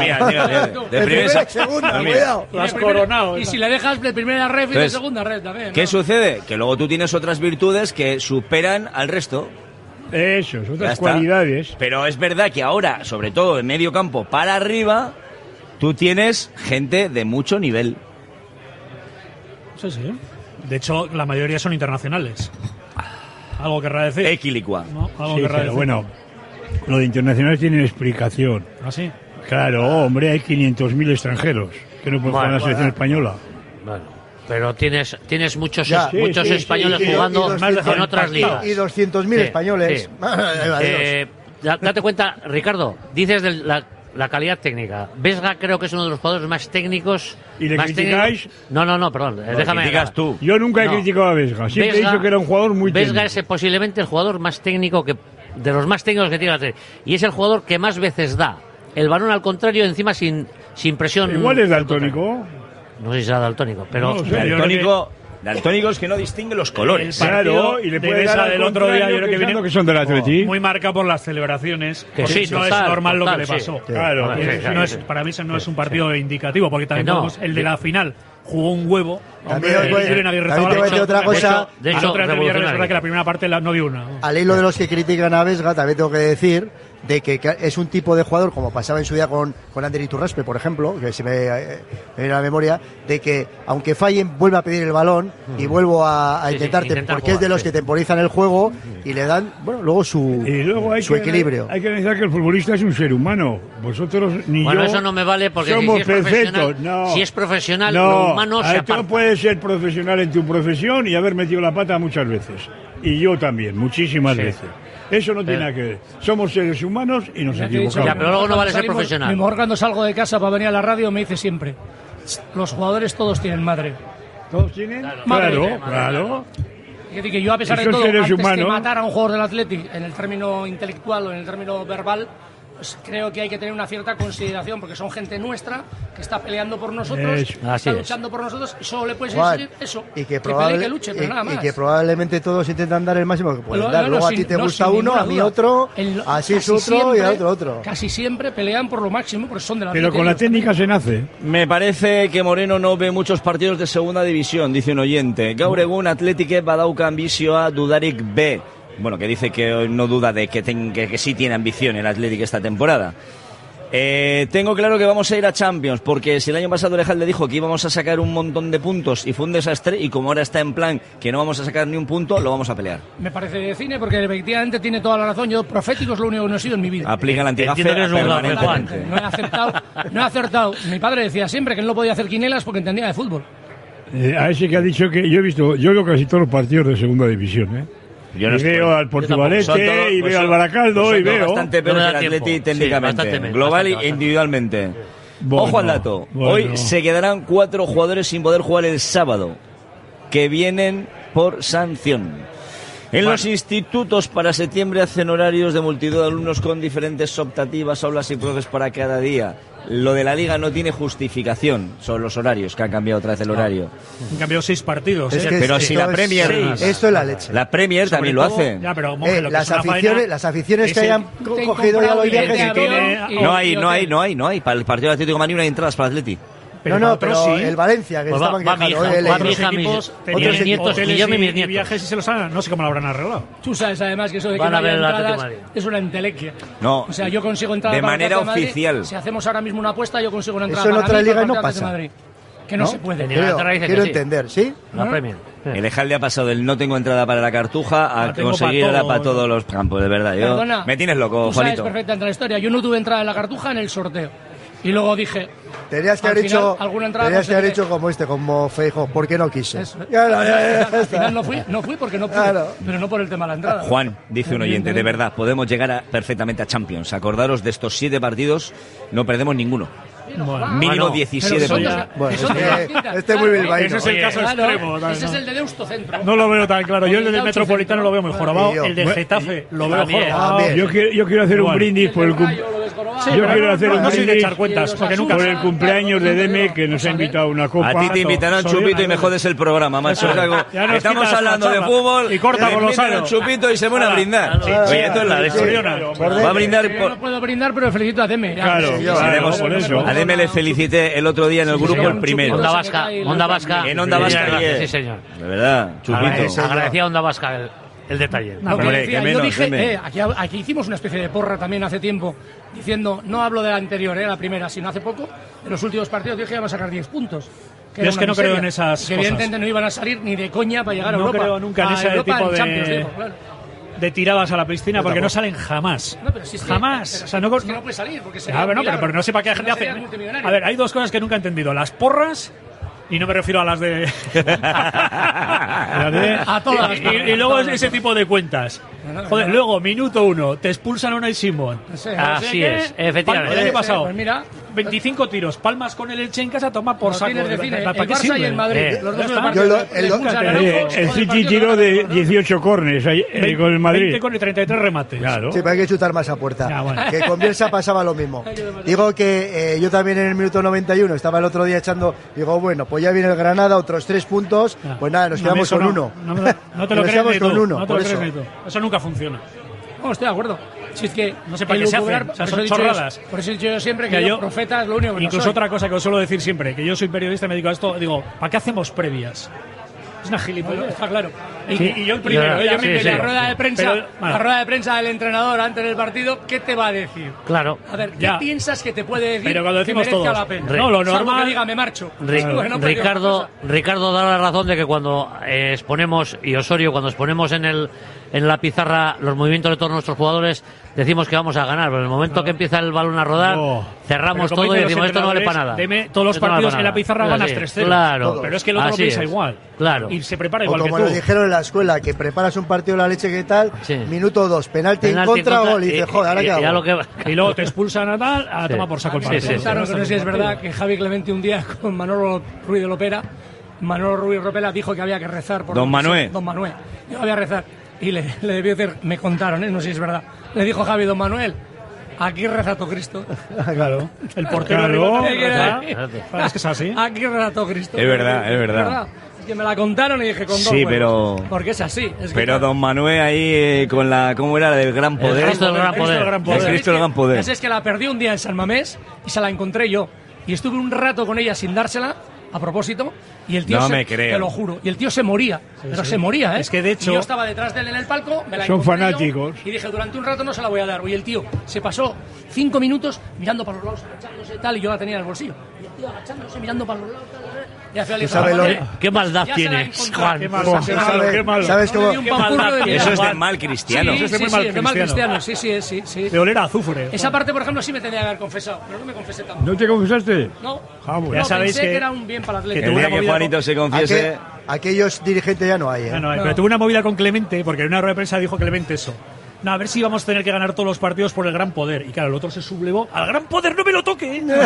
De primera y segunda, cuidado. Lo has coronado. Y si le dejas de primera red y de segunda red también. ¿Qué sucede? Que luego tú tienes otras virtudes que superan al resto. Eso, otras cualidades. Pero es verdad que ahora, sobre todo en medio campo para arriba, tú tienes gente de mucho nivel. Sí. De hecho, la mayoría son internacionales. ¿Algo querrá decir? Equilicua. No, algo sí, querrá pero decir. bueno, lo de internacionales tiene explicación. ¿Ah, sí? Claro, hombre, hay 500.000 extranjeros que no pueden jugar en la selección española. Bueno. Pero tienes muchos españoles jugando en otras ligas. Y 200.000 españoles. Date cuenta, Ricardo, dices de la calidad técnica. Vesga creo que es uno de los jugadores más técnicos. ¿Y le criticáis? No, perdón. Déjame. Criticas tú. Yo nunca he criticado a Vesga. Siempre he dicho que era un jugador muy técnico. Vesga es posiblemente el jugador más técnico de los más técnicos que tiene la Atleti. Y es el jugador que más veces da el balón al contrario, encima sin presión. Igual es daltónico. No sé si será daltónico, pero... No, daltónico es que no distingue los colores. Claro, y le puede dar el otro día, yo creo que viene que son del Atleti. Muy marca por las celebraciones. Que sí, no es normal lo que le pasó. Sí. Claro. Para mí eso no es un partido indicativo, porque también el de la final jugó un huevo. También te voy a decir otra cosa. De hecho, es verdad que la primera parte no dio una. Al hilo de los que critican a Vesga, también tengo que decir de que es un tipo de jugador, como pasaba en su día con Ander Iturraspe, por ejemplo, que se me viene a la memoria, de que aunque fallen, vuelve a pedir el balón y vuelvo a intentarte, porque jugar, es de los que temporizan el juego y le dan, luego su equilibrio. Hay que analizar que el futbolista es un ser humano. Vosotros ni yo. Eso no me vale porque somos perfectos. Si es profesional, lo humano se aparta. Tú puedes ser profesional en tu profesión y haber metido la pata muchas veces. Y yo también, muchísimas veces. Eso no tiene nada que ver. Somos seres humanos y nos equivocamos. Ya, pero luego no vale ser profesional. Mi mujer cuando salgo de casa para venir a la radio me dice siempre, los jugadores todos tienen madre. ¿Todos tienen? Madre. Claro. Es decir, que yo a pesar de todo, antes que matar a un jugador del Athletic en el término intelectual o en el término verbal, pues creo que hay que tener una cierta consideración, porque son gente nuestra que está peleando por nosotros, está luchando por nosotros, y solo le puedes exigir eso, y que pelee y que luche, pero nada más. Y que probablemente todos intentan dar el máximo que pueden dar. Luego a ti te gusta uno, a mí otro, así es otro y a otro. Casi siempre pelean por lo máximo, porque son de la Pero con la técnica se nace. Me parece que Moreno no ve muchos partidos de segunda división, dice un oyente. Gaur egun Athletic badauka ambizioa dudarik B. Bueno, que dice que no duda de que sí tiene ambición el Athletic esta temporada. Tengo claro que vamos a ir a Champions, porque si el año pasado Lejalde dijo que íbamos a sacar un montón de puntos y fue un desastre, y como ahora está en plan que no vamos a sacar ni un punto, lo vamos a pelear. Me parece de cine, porque efectivamente tiene toda la razón. Yo profético es lo único que no he sido en mi vida. Aplica la antigafé permanentemente. No he acertado. Mi padre decía siempre que no podía hacer quinielas porque entendía de fútbol. A ese que ha dicho que yo veo casi todos los partidos de segunda división, Yo veo al Portugalete y veo al Baracaldo y veo bastante peor que el Atleti técnicamente, global e individualmente. Ojo al dato, hoy se quedarán 4 jugadores sin poder jugar el sábado, que vienen por sanción. En los institutos para septiembre hacen horarios de multitud de alumnos con diferentes optativas, aulas y profes para cada día. Lo de la Liga no tiene justificación sobre los horarios, que han cambiado otra vez el horario. Han cambiado 6 partidos. Es que pero si la Premier... Esto es la leche. La Premier también lo hace. Ya, pero, Monje, lo que las es una aficiones, faena las aficiones que es hayan cogido ya los viajes y todo. No hay. Para el partido del Atlético de Madrid no hay entradas para el Atleti. Pero otros sí. el Valencia, que Pues estaban va mi quejando. hija, Oye, va mi otros hija, equipos, mis otros nietos, equipos. y yo mis y nietos. viajes y se los han, no sé cómo lo habrán arreglado. Tú sabes además que eso de que Van no a ver haya el Atlético de entradas Madrid. es una entelequia. No, O sea, yo consigo entradas de para el manera Atlético de Madrid. oficial. Si hacemos ahora mismo una apuesta, yo consigo una entrada Eso en para otra mí, liga para el no Atlético de pasa. Madrid. Que no se puede. En Inglaterra dice que Quiero sí. entender, ¿sí? La Premier. el Ejalde ha pasado del no tengo entrada para la Cartuja a La tengo conseguir para ahora todo. para todos los campos, de verdad. Yo, Perdona, me tienes loco, tú sabes Juanito. perfectamente la historia. Yo no tuve entrada en la Cartuja en el sorteo. Y luego dije, Tenías que Al haber final, hecho, alguna entrada tenías que haber conseguiré. hecho como Feijóo, ¿por qué no quise? Eso. Ya al está. final no fui porque no pude. Claro. Pero no por el tema de la entrada. Juan, dice un oyente, de verdad, podemos llegar perfectamente a Champions. Acordaros de estos 7 partidos, no perdemos ninguno. Mínimo Bueno, 17 Pero son puntos. dos- Bueno, que son es dos que distintas. este es muy Claro, bilbaíno. Ese es el caso claro, extremo. ese es el de Deusto Centro. No lo veo tan claro. Yo el del Metro Metropolitano lo veo muy jorobado. Y yo. El de Getafe lo veo También. jorobado. También. Yo quiero hacer un Igual. brindis por el Rayo lo descorobaba. yo quiero hacer un no soy de brindis echar cuentas, porque nunca por el cumpleaños de Deme, que nos ha invitado a una copa. A ti te invitarán Soriano, chupito y me ¿no? jodes el programa, macho. Es algo- Ya nos Estamos quitas hablando la de charla. fútbol Y corta te con los invitan aros. un chupito y se pone a brindar. Claro. Oye, esto es la de Soriano. Va a brindar Yo por... no puedo brindar, pero felicito a Deme. Ya, Claro, sí, claro, Haremos- por eso. A Deme le felicité el otro día en el grupo señor. el primero. Onda se Vasca, cae Onda la- Vasca. En Onda Vasca, Gracias, sí, sí, señor. De verdad, chupito. Agradecía a Onda Vasca el detalle. No, pero Hombre, decía, que menos, yo dije, Deme. aquí hicimos una especie de porra también hace tiempo, diciendo, no hablo de la anterior, la primera, sino hace poco, en los últimos partidos dije que íbamos a sacar 10 puntos. Yo era es una que no creo miseria, en esas que cosas. evidentemente no iban a salir ni de coña para llegar a No Europa. creo nunca en A ese Europa tipo en de- Champions, digo, claro. De tiradas a la piscina, Yo porque no tampoco. salen jamás. No, pero sí, sí, Jamás. pero O sea, no, es que no puede salir, porque sería Ah, un bueno, milagro. pero no sé para qué Si gente no hace. serías multimillonario. A ver, hay dos cosas que nunca he entendido: las porras. Y no me refiero a las de. A todas. Y luego ese tipo de cuentas. Joder, luego, minuto 1, te expulsan a Unai Simón. Sí. Así es, efectivamente. El año pasado, Pues mira, 25 tiros, palmas con el Elche en casa, toma por los saco. fines de cine, ¿Para el qué Barça sirve? y el Madrid. Los ya dos está. partidos Yo le expulsan a El Rojos, todo City partido tiró ganado de por dos. 18 corners con el Madrid. 20 con el 33 remates. Claro. Sí, pero hay que chutar más a puerta. Ya, bueno. Que con Bielsa pasaba lo mismo. Digo que yo también en el minuto 91 estaba el otro día echando. Digo, bueno, pues ya viene el Granada, otros 3 puntos. Pues nada, nos quedamos con 1. No te lo Nos crees quedamos ni con tú. 1. No te Por lo crees eso. ni tú. Eso nunca funciona. No, estoy de acuerdo. Si es que No sé para qué se hacen, elucubrar- o sea, por son eso he dicho yo- chorradas. Por eso he dicho yo siempre que Mira, yo, yo- profeta es lo único que no Incluso soy. otra cosa que os suelo decir siempre, que yo soy periodista y me dedico a esto, digo, ¿para qué hacemos previas? Es una gilipollas. Está claro. Y yo el primero, Ya, yo me sí, sí. La rueda de prensa, Pero, bueno. la rueda de prensa del entrenador antes del partido, ¿qué te va a decir? Claro. A ver, ¿qué Ya. piensas que te puede decir Pero cuando que decimos merezca todos, la pena? no, lo Salvo normal- que diga, me marcho. Ri- Bueno, pero Ricardo, otra cosa. Ricardo da la razón de que cuando exponemos, y Osorio, cuando exponemos en la pizarra los movimientos de todos nuestros jugadores, decimos que vamos a ganar, pero en el momento que empieza el balón a rodar, No. cerramos Pero como todo y dicen decimos los esto no vale para nada. entrenadores, todos los Esto no vale partidos para en la nada. pizarra Es ganas así. 3-0. Claro. Pero es que el otro lo Así piensa es. igual. Claro. Y se prepara O igual que como tú. nos dijeron en la escuela, que preparas un partido de la leche que tal, Sí. minuto 2, penalti en Penalti contra, gol. Y y- dices, joder, ahora y- qué y ya hago. lo que- Y luego te expulsan a tal, a Sí. tomar por saco el Me Sí, partido. sí, contaron, sí. que no sé si es verdad, que Javi Clemente un día con Manolo Ruiz de Lopera, Manolo Ruiz Ropera dijo que había que rezar por Don Manuel. Don Manuel. Yo había que rezar. Y le debió decir, me contaron, no sé si es verdad. Le dijo Javi, Don Manuel, aquí reza tu Cristo. Claro. El portero Claro. rival, ¿verdad? Claro. Es que es así. Aquí reza tu Cristo. Es verdad, es verdad. Es que me la contaron y dije con dos Sí, huevos. pero- Porque es así. Es que, Pero claro, don Manuel ahí con la... ¿Cómo era? La del gran poder. Cristo del gran Cristo del poder. gran El poder. Cristo del gran poder. Ya sabes que la perdí un día en San Mamés y se la encontré yo. Y estuve un rato con ella sin dársela, a propósito, y el tío No se, me creo. te lo juro, y el tío se moría, pero se moría, ¿eh? Es que, de hecho- Y yo estaba detrás de él en el palco, me la Son encontré yo, fanáticos. y dije, durante un rato no se la voy a dar. Y el tío se pasó 5 minutos mirando para los lados, agachándose tal, y yo la tenía en el bolsillo. Y el tío agachándose, mirando para los lados, tal, y hacía Tú sabes lo- Qué maldad Ya se la tienes, encontré. Juan. Qué mal, Buah, qué malo, ¿Sabes- qué malo. ¿Sabes No cómo? le di un pampurro de Eso es de Juan. mal cristiano. Sí, Eso es de sí, muy sí, mal de mal cristiano. cristiano, sí. De oler a azufre. Esa parte, por ejemplo, sí me tendría que haber confesado, pero no me confesé tanto. ¿No te confesaste? No, Ah, bueno. Ya no, sabéis pensé que- que era un bien para el Atlético. El tuvo día una que movida Juanito se confiese... Aquellos dirigentes ya no hay, ¿eh? No, pero tuve una movida con Clemente, porque en una rueda de prensa dijo Clemente eso. No, a ver si vamos a tener que ganar todos los partidos por el gran poder. Y claro, el otro se sublevó. ¡Al gran poder no me lo toque! ¡No me lo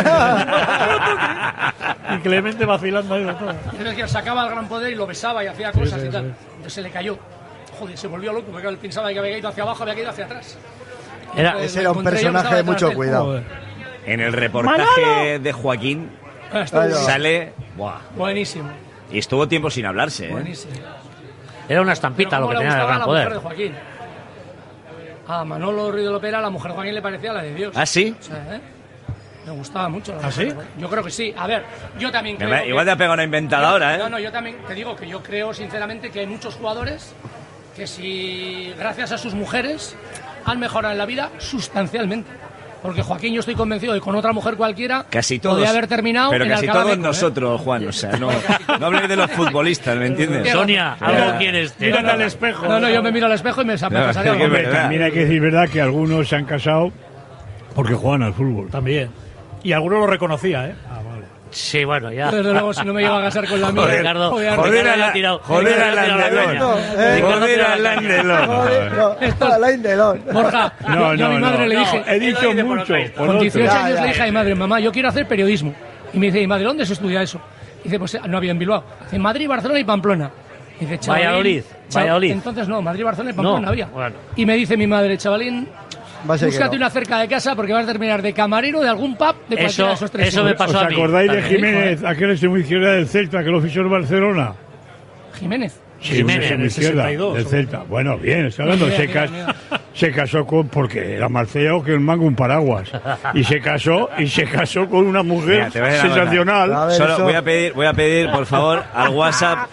toque! Y Clemente vacilando ahí de todo. Entonces que sacaba el gran poder y lo besaba y hacía cosas y tal. Entonces se le cayó. joder, se volvió loco, porque él pensaba que había caído hacia abajo, había caído hacia atrás. Ese era un personaje de mucho cuidado. En el reportaje de Joaquín sale... Buah. Buenísimo. Y estuvo tiempo sin hablarse, ¿eh? Buenísimo. Era una estampita lo que tenía de gran poder. De Joaquín. A Manolo Ruiz de Lopera, la mujer de Joaquín le parecía la de Dios. ¿Ah, sí? O sea, me gustaba mucho. ¿Ah, sí? Yo creo que sí. A ver, yo también creo Igual te ha pegado una inventada ahora, ¿eh? No, yo también te digo que yo creo sinceramente que hay muchos jugadores que si gracias a sus mujeres han mejorado en la vida sustancialmente. Porque Joaquín, yo estoy convencido de que con otra mujer cualquiera casi todos, podría haber terminado pero en casi Alcalá todos Meco, nosotros, Juan, o sea, no hables de los futbolistas, ¿me entiendes? Sonia, algo quieres. Mírate al espejo. No, yo me miro al espejo y me pasaría algo. Hombre, también hay que decir verdad que algunos se han casado porque juegan al fútbol. También. Y alguno lo reconocía, ¿eh? Sí, bueno, ya. Desde luego, si no me llevo a casar con la mía. Ricardo, Joder al Landelón. Borja, yo a mi madre le dije. He dicho mucho. Con 18 años le dije a mi madre, mamá, yo quiero hacer periodismo. Y me dice, ¿y madre, dónde se estudia eso? Y dice, pues no había en Bilbao. Dice, Madrid, Barcelona y Pamplona. Y dice, chavalín, Valladolid. Entonces no, Madrid, Barcelona y Pamplona No, había. bueno. Y me dice mi madre, chavalín, búscate una cerca de casa porque vas a terminar de camarero de algún pub de cualquiera de esos tres. Eso me pasó ¿Os a mí. acordáis de También. Jiménez, aquel extremo izquierda del Celta que lo fichó en Barcelona? Jiménez. Sí, Jiménez, en en el izquierda 62, del ¿o? Celta. Bueno, bien, está hablando. Mira. Se casó con, porque era más feo que el mango un paraguas. Y se casó con una mujer Mira, te voy a decir una sensacional. cosa. A ver, Solo eso- voy a pedir, por favor, al WhatsApp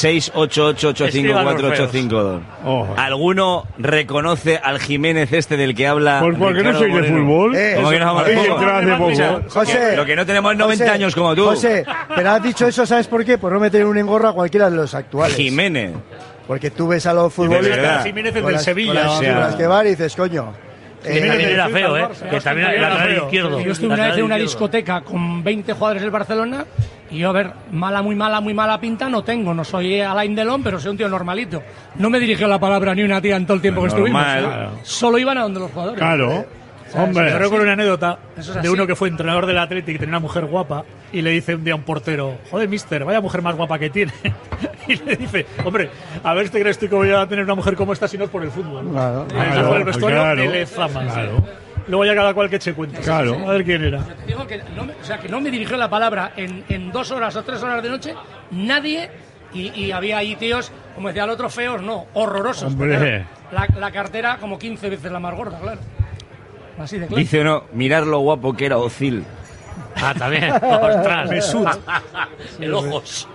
688854852. Oh. ¿Alguno reconoce al Jiménez este del que habla? Pues porque no Ricardo soy de Moreno? fútbol. ¿Cómo que no vamos de Habéis fútbol? entrado hace poco. José, Lo que no tenemos es 90 años como tú. José, pero has dicho eso, ¿sabes por qué? Por no meter un engorro a cualquiera de los actuales. Jiménez. Porque tú ves a los verdad. futbolistas Jiménez es con del las- Sevilla, con las o sea. cifras que van y dices, coño. También era feo, ¿eh? Barça, Que también Hostia, era lateral feo. izquierdo. Yo estuve una vez en una Lateral izquierdo. discoteca con 20 jugadores del Barcelona y yo, a ver, muy mala pinta no tengo. No soy Alain Delon, pero soy un tío normalito. No me dirigió la palabra ni una tía en todo el tiempo que Normal. estuvimos. Claro. Solo iban a donde los jugadores. Claro. Hombre. Yo recuerdo una anécdota Eso es de así. uno que fue entrenador del Athletic y tenía una mujer guapa y le dice un día a un portero, joder, mister, vaya mujer más guapa que tiene. Y le dice, hombre, a ver, ¿te crees tú que voy a tener una mujer como esta si no es por el fútbol? Claro. Y entonces fue el vestuario Claro, y le zaman. claro. Luego ya cada cual que eche cuenta. Claro. A ver quién era. Te digo que que no me dirigió la palabra en 2 horas o 3 horas de noche, nadie, y había ahí tíos, como decía el otro, feos, no, horrorosos. Hombre. Claro, la cartera como 15 veces la más gorda, claro. Así de claro. Dice uno, mirar lo guapo que era Ozil. Ah, también. Ostras. Mesut. El ojos.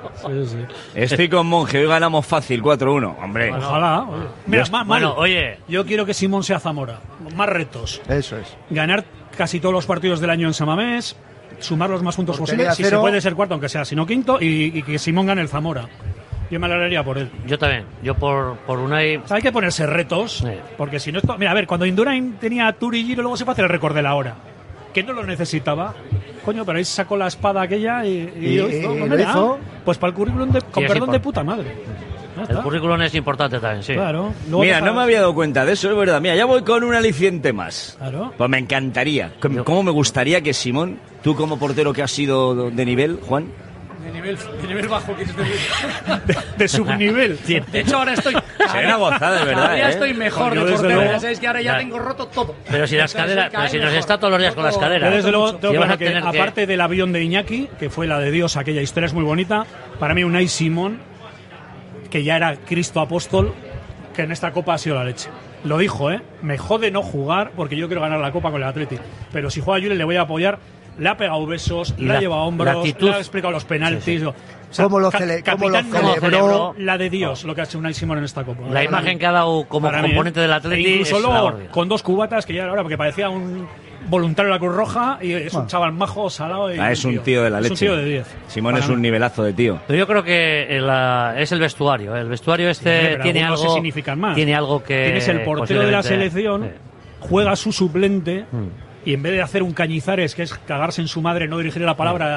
Estoy con Monje, hoy ganamos fácil, 4-1. Hombre, Ojalá. Mira, Bueno, oye. yo quiero que Simón sea Zamora. Más retos. Eso es. Ganar casi todos los partidos del año en Samamés, sumar los más puntos Portería posibles, si cero. se puede ser cuarto, aunque sea, si no quinto, y que Simón gane el Zamora. Yo me alegraría por él. Yo también. Yo por Unai. O sea, hay que ponerse retos, Sí. porque si no esto... Mira, a ver, cuando Indurain tenía Tour y Giro, luego se puede hacer el récord de la hora. Que no lo necesitaba. Coño, pero ahí sacó la espada aquella y lo hizo. y Pues lo mira, hizo. pues para el currículum, con es perdón de importante. puta madre. Ya El está. currículum es importante también, sí. Claro. Luego mira, deja- no me había dado cuenta de eso, es verdad. Mira, ya voy con un aliciente más. Claro. Pues me encantaría. ¿Cómo me gustaría que Simón, tú como portero que has sido de nivel, Juan, De nivel bajo, ¿quieres decir? De subnivel. De hecho, ahora estoy. Sería una gozada, de verdad, Cada día ¿eh? estoy mejor Yo de desde portero. luego- Ya sabéis que ahora ya Ya. tengo roto todo. Pero si las O sea, caderas, soy cada pero si vez nos mejor. está todos los días con las caderas. Yo desde luego Y tengo vas claro a que, tener que- aparte del avión de Iñaki, que fue la de Dios, aquella historia es muy bonita, para mí Unai Simón, que ya era Cristo apóstol, que en esta Copa ha sido la leche. Lo dijo, ¿eh? Me jode no jugar porque yo quiero ganar la Copa con el Athletic. Pero si juega Julen le voy a apoyar. Le ha pegado besos, Y le ha la- llevado la hombros, actitud- le ha explicado los penaltis. O sea, Cómo lo capitán celebró. la de Dios, lo que ha hecho Unai Simón en esta Copa. La imagen que ha dado como Para mí, componente del E Atleti incluso es la luego orden. con 2 cubatas que ya era hora, porque parecía un voluntario de la Cruz Roja y es un chaval majo, salado. Y es un tío de la leche. Es un tío de 10. Simón Para es un mí. nivelazo de tío. Pero yo creo que es el vestuario. El vestuario Hombre, este pero tiene algunos algo. se significan más. Tiene algo que. Tienes el portero de la posiblemente- selección, juega su suplente y en vez de hacer un Cañizares, que es cagarse en su madre, no dirigirle la palabra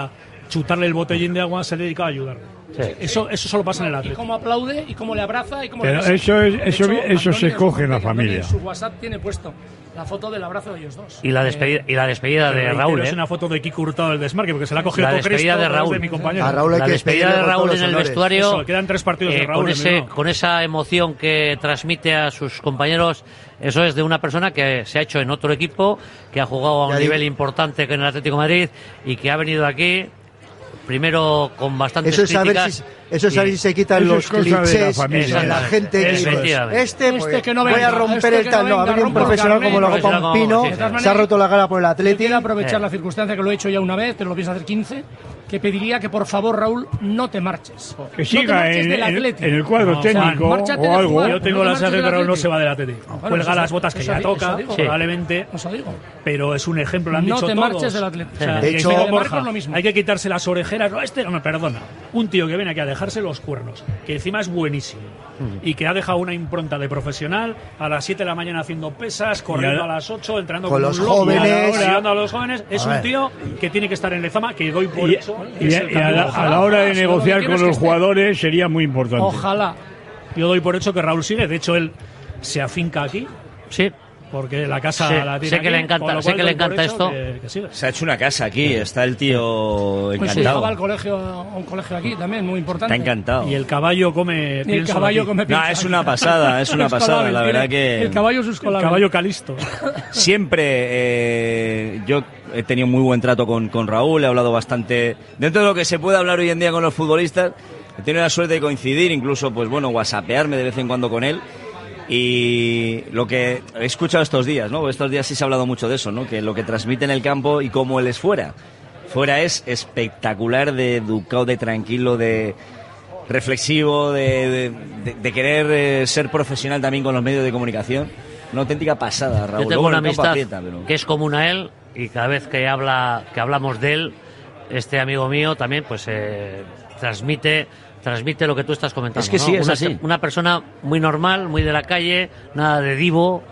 chutarle el botellín de agua, se le dedicaba a ayudarle. Sí. Eso solo pasa en el Y Atlético. cómo aplaude, y cómo le abraza, y cómo Pero le besa. eso es- De eso- hecho, eso se Antonio coge en la Antonio familia. En su WhatsApp tiene puesto la foto del abrazo de ellos dos. Y la despedida de Pero Raúl, es una foto de Kiko Hurtado del desmarque, porque se la ha cogido La todo despedida Cristo de a través Raúl. de mi compañero. A Raúl hay la que despedida despedirle de con Raúl todos en los el honores. vestuario, Eso, quedan 3 partidos de Raúl. con esa emoción que transmite a sus compañeros, eso es de una persona que se ha hecho en otro equipo, que ha jugado a un Ya nivel digo. importante que en el Atlético de Madrid y que ha venido aquí primero con bastantes Eso es saber críticas. si se quitan Eso los es cosa de la clichés familia. de la gente que Efectivamente. pues, que no voy venga, a romper este el que tal. no No, ha venga, venido un rompo el profesional carnet, como lo hago profesional como Pampino, sí, De todas se ha roto la cara por el Yo Atleti. quiero aprovechar Eh. la circunstancia que lo he hecho ya una vez, pero lo pienso hacer 15, que pediría que por favor, Raúl, no te marches. Que No te siga marches en, del en- Atleti. en el cuadro No, técnico márchate de o algo. jugar. Yo tengo No te la marches sensación del que Raúl no Atleti. se va del Atlético. Bueno, Cuelga eso- las botas que eso ya digo, toca, eso digo. probablemente, Eso digo. pero es un ejemplo, lo han No dicho te todos. marches del Atlético. O sea, De y hecho- digo, de Borja, Marcos lo mismo. hay que quitarse las orejeras. No, no me perdona. Un tío que viene aquí a dejarse los cuernos, que encima es buenísimo y que ha dejado una impronta de profesional a las 7 de la mañana haciendo pesas, corriendo a las 8, entrenando con como los un loco, jóvenes. ayudando a los jóvenes. Es A un ver. tío que tiene que estar en Lezama, que doy por Y, eso. y- es el y a, campeón. la, a la hora de Ojalá, negociar lo que con quieres los que esté. jugadores sería muy importante. Ojalá. Yo doy por hecho que Raúl sigue. De hecho, él se afinca aquí Sí, porque la casa Sí, la tiene sé que aquí, le encanta- con lo sé cual que le doy por encanta hecho esto. que sigue. Se ha hecho una casa aquí, está el tío Pues su hija encantado. va al colegio, a un colegio aquí también, muy importante. Está encantado. Y el caballo come Y el pienso caballo aquí. come No, pincho. es una pasada, es una Es pasada, colable, la verdad tiene que... El caballo sus El colabes. caballo Calisto. Siempre yo he tenido muy buen trato con Raúl, he hablado bastante, dentro de lo que se puede hablar hoy en día con los futbolistas, he tenido la suerte de coincidir, incluso pues bueno, whatsappearme de vez en cuando con él. Y lo que he escuchado estos días, ¿no? Estos días sí se ha hablado mucho de eso, ¿no? Que lo que transmite en el campo y cómo él es fuera. Fuera es espectacular, de educado, de tranquilo, de reflexivo, de querer ser profesional también con los medios de comunicación. Una auténtica pasada, Raúl. yo tengo Luego una en el campo amistad aprieta, pero- que es común a él y cada vez que hablamos de él, este amigo mío también pues transmite lo que tú estás comentando. Es que ¿no? sí, es así. Una persona muy normal, muy de la calle, nada de divo.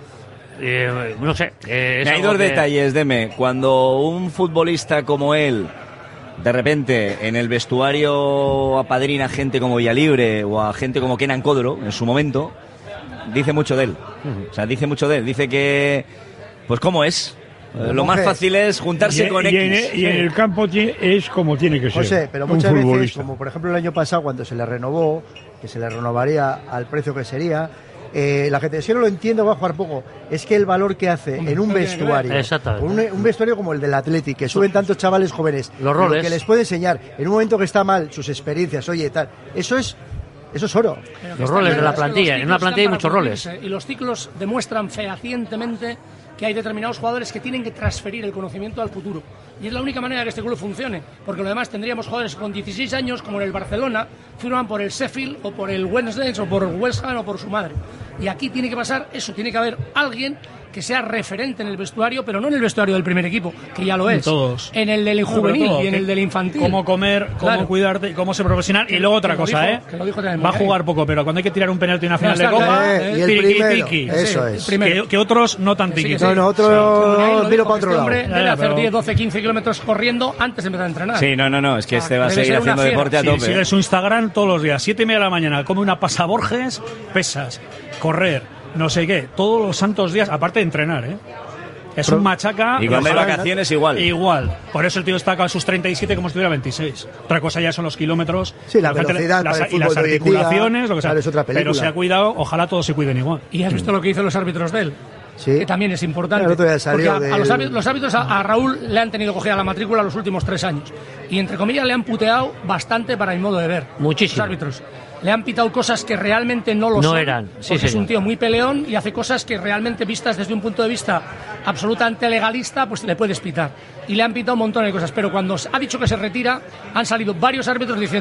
No sé. Es Hay algo dos que- detalles, Deme. Cuando un futbolista como él, de repente, en el vestuario apadrina a gente como Villalibre o a gente como Kenan Codro, en su momento, dice mucho de él. O sea, dice mucho de él. Dice que, pues, ¿cómo es? Lo más fácil es juntarse con X. Y en el campo es como tiene que ser. José, pero un muchas veces, futbolista. como por ejemplo el año pasado, cuando se le renovó, que se le renovaría al precio que sería, la gente, si yo no lo entiendo, va a jugar poco. Es que el valor que hace en un no tiene que ver. vestuario, Exactamente. un vestuario como el del Athletic, que suben tantos chavales jóvenes, Los lo roles. que les puede enseñar en un momento que está mal, sus experiencias, oye, tal, eso es oro. Pero que Los está roles de claro la es que plantilla. los En una ciclos plantilla hay están muchos para roles. cumplirse, y los ciclos demuestran fehacientemente que hay determinados jugadores que tienen que transferir el conocimiento al futuro. Y es la única manera que este club funcione, porque lo demás tendríamos jugadores con 16 años, como en el Barcelona, firman por el Sheffield o por el Wednesday o por West Ham o por su madre. Y aquí tiene que pasar eso, tiene que haber alguien que sea referente en el vestuario, pero no en el vestuario del primer equipo, que ya lo es. Todos. En el del juvenil y en el del infantil. Cómo comer, cómo Claro. cuidarte, cómo ser profesional. Y luego otra Que lo cosa, dijo- que lo dijo también Va a Miguel. jugar poco, pero cuando hay que tirar un penalti en una final de está, Copa, claro, y el tiki, primero, tiki. eso Sí, es. primero. Que otros no tan Sí, tiki. que sí. No, no, otro Ahí lo miro dijo, para que otro este lado. hombre debe Ya, hacer pero- 10, 12, 15 kilómetros corriendo antes de empezar a entrenar. Sí, no, es que este va a Debe seguir ser una haciendo fiera. deporte a Si tope. sigues su Instagram todos los días, 7:30 de la mañana, come una pasa Borges, pesas, correr, no sé qué, todos los santos días, aparte de entrenar, ¿eh? Es un machaca. Y cuando hay ojalá- vacaciones, igual. Igual. Por eso el tío está a sus 37 como si tuviera 26. Otra cosa ya son los kilómetros. Sí, la gente- velocidad las, para el y las fútbol de hoy en día, articulaciones, lo que sea. claro, es otra película. Pero se ha cuidado, ojalá todos se cuiden igual. ¿Y has visto lo que hizo los árbitros de él? Sí. Que también es importante. Claro, el otro día salió porque a del- los árbitros a Raúl le han tenido cogida la matrícula los últimos 3 años. Y entre comillas le han puteado bastante para mi modo de ver. Muchísimo. Los árbitros. Le han pitado cosas que realmente no lo No son. eran. Sí, Porque es señor. un tío muy peleón y hace cosas que realmente vistas desde un punto de vista absolutamente legalista, pues le puedes pitar. Y le han pitado un montón de cosas. Pero cuando ha dicho que se retira, han salido varios árbitros diciendo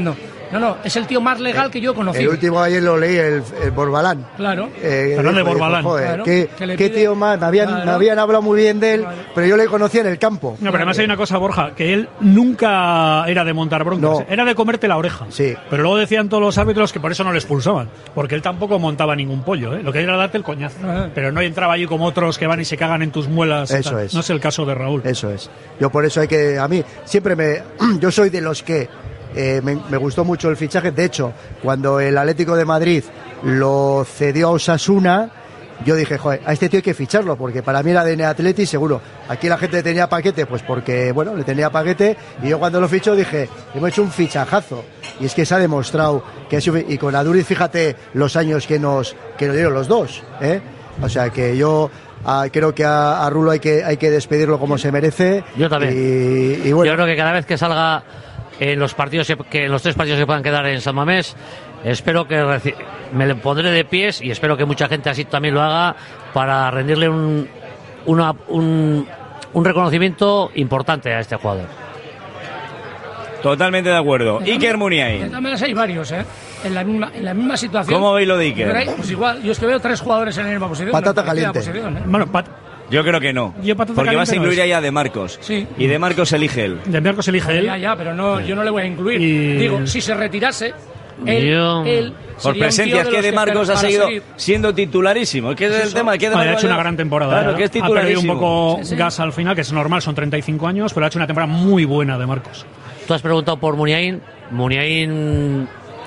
No, es el tío más legal que yo he conocido. El último ayer lo leí, el Borbalán. Claro. Fernando Borbalán. Joder, Claro, qué que le pide- tío más. Me habían hablado muy bien de él, pero yo le conocía en el campo. No, pero además hay una cosa, Borja, que él nunca era de montar broncas, No. era de comerte la oreja. Sí. Pero luego decían todos los árbitros que por eso no le expulsaban, porque él tampoco montaba ningún pollo, ¿eh? Lo que era darte el coñazo. Pero no entraba allí como otros que van y se cagan en tus muelas. Eso tal. es. No es el caso de Raúl. Eso es. Yo por eso a mí siempre yo soy de los que me gustó mucho el fichaje. De hecho, cuando el Atlético de Madrid lo cedió a Osasuna, yo dije, joder, a este tío hay que ficharlo, porque para mí era de Atleti seguro. Aquí la gente tenía paquete, pues porque, bueno, le tenía paquete, y yo cuando lo fichó dije, hemos hecho un fichajazo. Y es que se ha demostrado que ha sido, y con Aduriz, fíjate los años que nos dieron los dos, ¿eh? O sea que yo creo que a Rulo hay que despedirlo como se merece. Yo también. Y bueno. Yo creo que cada vez que salga en los partidos, que en los 3 partidos que puedan quedar en San Mamés, espero que me le pondré de pies y espero que mucha gente así también lo haga para rendirle un reconocimiento importante a este jugador. Totalmente de acuerdo. Iker Muniain. También hay varios, en la misma situación. ¿Cómo veis lo de Iker? Pues igual, yo es que veo 3 jugadores en la misma posición. Patata en la caliente. posición, Bueno, Yo creo que no. Yo patata Porque vas a caliente no incluir es. ahí a De Marcos. Sí. Y De Marcos elige él. De Marcos elige él. Ya, pero no, yo no le voy a incluir. Y- Digo, si se retirase, él Por sería un presencia, tío es de que los De Marcos ha para seguido seguir. siendo titularísimo. Es que es el tema. Que De Ha Marcos hecho una gran temporada. Claro, que es ha perdido un titularísimo. poco Sí, sí. gas al final, que es normal, son 35 años, pero ha hecho una temporada muy buena De Marcos. Tú has preguntado por Muniain. Muniain,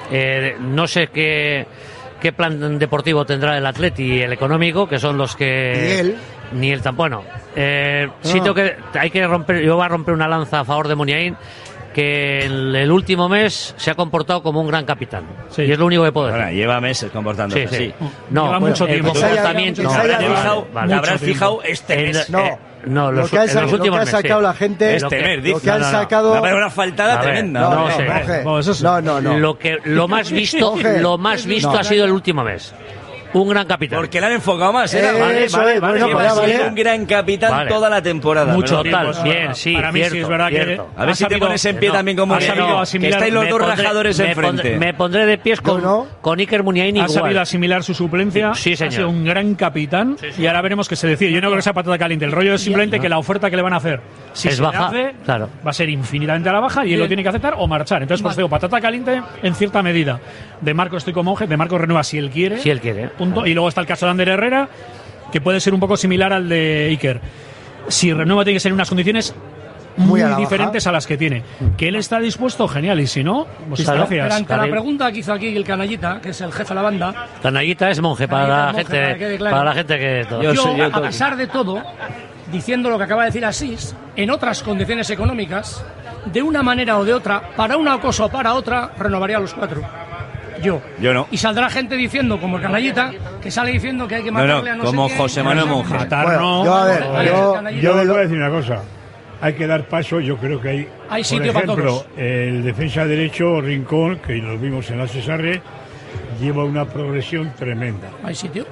no sé qué plan deportivo tendrá el Atleti y el económico, que son los que... Ni él tampoco. Bueno, sí tengo que... Hay que romper... Yo voy a romper una lanza a favor de Muniain, que en el último mes se ha comportado como un gran capitán. Sí. Y es lo único que puedo decir. Ahora, lleva meses comportándose Sí, sí. así. No, Lleva mucho el tiempo. comportamiento... Que se haya- Vale. Habrás fijado este mes. No, los, lo que ha en los últimos sacado meses, la gente, Este mes, lo dice. que han sacado. Va a haber una faltada A ver, tremenda. no sé. Monje. No, eso sí. No. Lo más visto, No. ha sido el último mes. Un gran capitán. Porque le han enfocado más, ¿eh? Vale, Eso vale, es, vale, bueno, sí, pues ya vale. vale. Un gran capitán Vale. toda la temporada. Mucho ¿verdad? Total, bien, sí, Para mí cierto, sí es verdad cierto. A ver si te pones en pie No, también como ha sabido que asimilar- estáis los Me dos pondré- rajadores me enfrente. Me pondré de pies con, Yo no. con Iker Muniain Ha igual. sabido asimilar su suplencia, Sí, señor. ha sido un gran capitán y ahora veremos qué se decide. Yo no creo que sea patata caliente. El rollo es simplemente que la oferta que le van a hacer, si Es se baja, le hace, claro. va a ser infinitamente a la baja y él lo tiene que aceptar o marchar. Entonces, pues digo, patata caliente en cierta medida. De Marcos estoy como Monje, de Marcos renueva si él quiere. Si él quiere. Punto. Y luego está el caso de Ander Herrera, que puede ser un poco similar al de Iker. Si renueva tiene que ser en unas condiciones muy a la baja. diferentes a las que tiene. Que él está dispuesto, genial. Y si no, pues Claro. gracias. Pero ante la Vale. pregunta que hizo aquí el canallita, que es el jefe de la banda, Canallita es monje para Canallita la es monje, gente, para que quede claro. para la gente que todo. Yo a pesar de todo, diciendo lo que acaba de decir Asís, en otras condiciones económicas, de una manera o de otra, para una cosa o para otra, renovaría a los 4. Yo no. Y saldrá gente diciendo, como el canallita, que sale diciendo que hay que No, matarle a no como sé quién. José Manuel Monje. Matar Bueno, no. yo a ver, Yo de les lo- voy a decir una cosa. Hay que dar paso, yo creo que hay Hay por sitio para ejemplo, todos. el defensa derecho, Rincón, que lo vimos en la Cesarre, lleva una progresión tremenda. Hay sitio.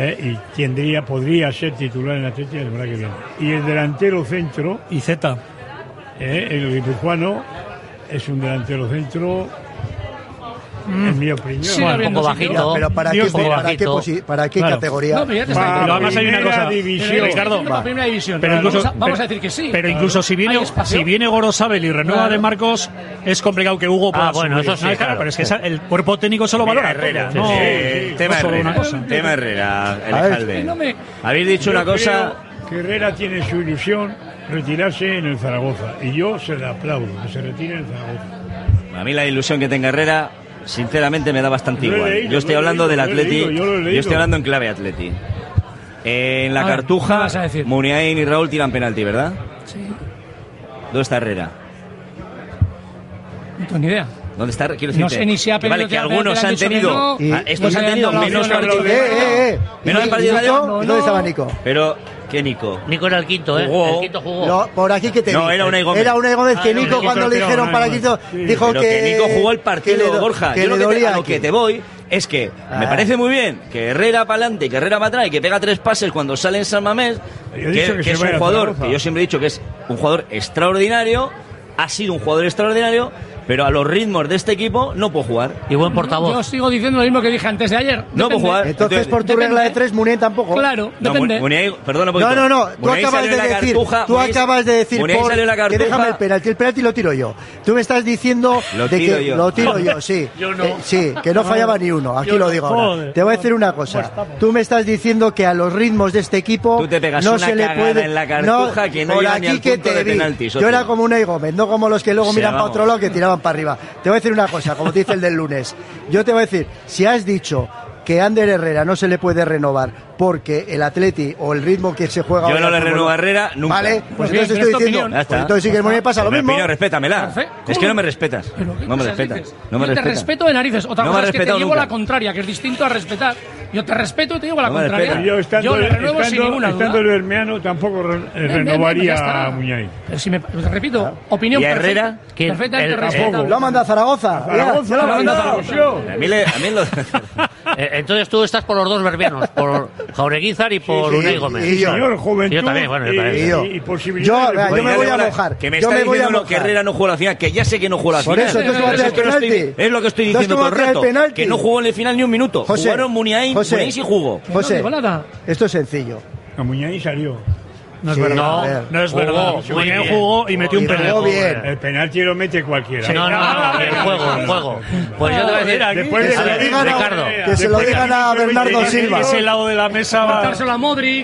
Y podría ser titular en la Atlético el verdad que viene. Y el delantero centro, Y Z. el guipuzcoano, es un delantero centro, en mi opinión. Sí, un habiendo poco sitio. bajito. Pero ¿para Dios qué, mío, para qué Claro. categoría? No, pero ya te está Va, diciendo. además hay una primera cosa. división. Ricardo, Para primera división. Pero incluso, vamos a decir que sí. Pero incluso si viene, Hay espacio. si viene Gorosabel y renueva Claro. de Marcos, es complicado que Hugo pueda bueno, subir. eso sí, No, claro. pero es que el cuerpo técnico solo valora Herrera. todo, no, Tema no solo Herrera. una cosa. Tema Herrera, el A ver, alcalde. no me- Habéis dicho Yo una cosa. creo que Herrera tiene su ilusión retirarse en el Zaragoza. Y yo se le aplaudo, que se retire en el Zaragoza. A mí la ilusión que tenga Herrera, sinceramente, me da bastante Lo he igual. leído, Yo estoy lo he hablando leído, del lo he Atleti. leído, yo lo he leído. Yo estoy hablando en clave Atleti. En la A ver, ¿qué Cartuja, vas a decir? Muniain y Raúl tiran penalti, ¿verdad? Sí. ¿Dónde está Herrera? No tengo ni idea. ¿Dónde está? Quiero No decirte, sé ni si ha que vale, pedido que que algunos le han han dicho que tenido. no, Estos y han le han tenido dado la menos opción. partidos. Menos ¿Y partidos de Nico? Liga. ¿Y dónde estaba Nico? Pero, ¿qué Nico? Nico era el quinto, ¿eh? Jugó. El quinto jugó. No, por aquí que te No, vi. era Unai Gómez. Era Unai Gómez que era Nico Unai cuando Gómez, le pero dijeron Unai para Gómez. quito dijo Pero que Nico jugó el partido, Borja. que Yo le lo que dolía a lo aquí. que te voy es que me parece muy bien que Herrera para adelante y que Herrera para atrás y que pega 3 pases cuando sale en San Mamés, Yo he dicho que que se es vaya un a jugador Zaragoza. que yo siempre he dicho que es un jugador extraordinario, ha sido un jugador extraordinario, pero a los ritmos de este equipo no puedo jugar. Y buen portavoz. Yo sigo diciendo lo mismo que dije antes de ayer. No puedo jugar. Entonces, por tu depende. regla de 3, Muniain tampoco. Claro, No, depende. Muniain, perdona un poquito. No, tú Muniain acabas salió de en la decir, cartuja, Muniain salió en la que cartuja. déjame el penalti lo tiro yo. Tú me estás diciendo Lo de tiro que yo. lo tiro yo, sí. Yo no. Sí, que no fallaba ni uno, aquí Yo lo no. digo ahora. Joder. Te voy a decir una cosa. Tú me estás diciendo que a los ritmos de este equipo Tú te pegas no una se le cagada puede en la cartuja que no por llega ni aquí al que punto te de vi. penalti, socio. Yo era como Unai Gómez, no como los que luego Sí, miran para vamos. otro lado que tiraban para arriba. Te voy a decir una cosa, como te dice el del lunes. Yo te voy a decir, si has dicho que Ander Herrera no se le puede renovar porque el Atleti o el ritmo que se juega Yo hoy no al le fútbol- renuevo a Herrera nunca. Vale, Pues pues bien, entonces pero estoy es tu diciendo, opinión. Ya está. pues entonces sí que el Muniain pasa lo Mi mismo. opinión, respétamela. Perfecto. Es que no me respetas. Pero ¿qué No me cosas respetas. dices? No me Yo te respetas. respeto de narices. Otra No me cosa has es que te respetado llevo nunca. la contraria, que es distinto a respetar. Yo te respeto y te llevo la No me contraria. respetas. Yo estando, le renuevo sin ninguna duda. estando el Bermeano tampoco renovaría ya está. a Muniain. Pero si me repito, opinión ¿Y a perfecta. Herrera? ¿Quién? Perfectamente El- respetable. Lo ha mandado a Zaragoza. Zaragoza, Ya, lo ha mandado a Zaragoza. Zaragoza. A mí lo... Entonces tú estás por los dos berbianos, por Jaureguizar y por sí, Unai Gómez. y yo. Señor Juventud Yo también, bueno, yo también. Y yo. y posibilidades. Yo me voy a mojar. Que me Yo está me voy a diciendo que mojar. Herrera no jugó la final, que ya sé que no jugó la Por final. eso, entonces Pero va a es, que no estoy, penalti. es lo que estoy Entonces, diciendo ¿cómo todo el va a rato. crear penalti? Que no jugó en el final ni un minuto. José, Jugaron Muniain sí jugó. José, digo nada. esto es sencillo. A Muniain salió. No es Sí, verdad. a ver. No es Jugó verdad. muy Muniain bien. jugó y metió un Jugó penalti. bien. El penalti lo mete cualquiera. No, el juego. Pues yo te voy a decir, Después Que de se lo ver, digan a- Ricardo. que se lo digan a Bernardo Silva. Ese lado de la mesa va. Dárselo a Modric.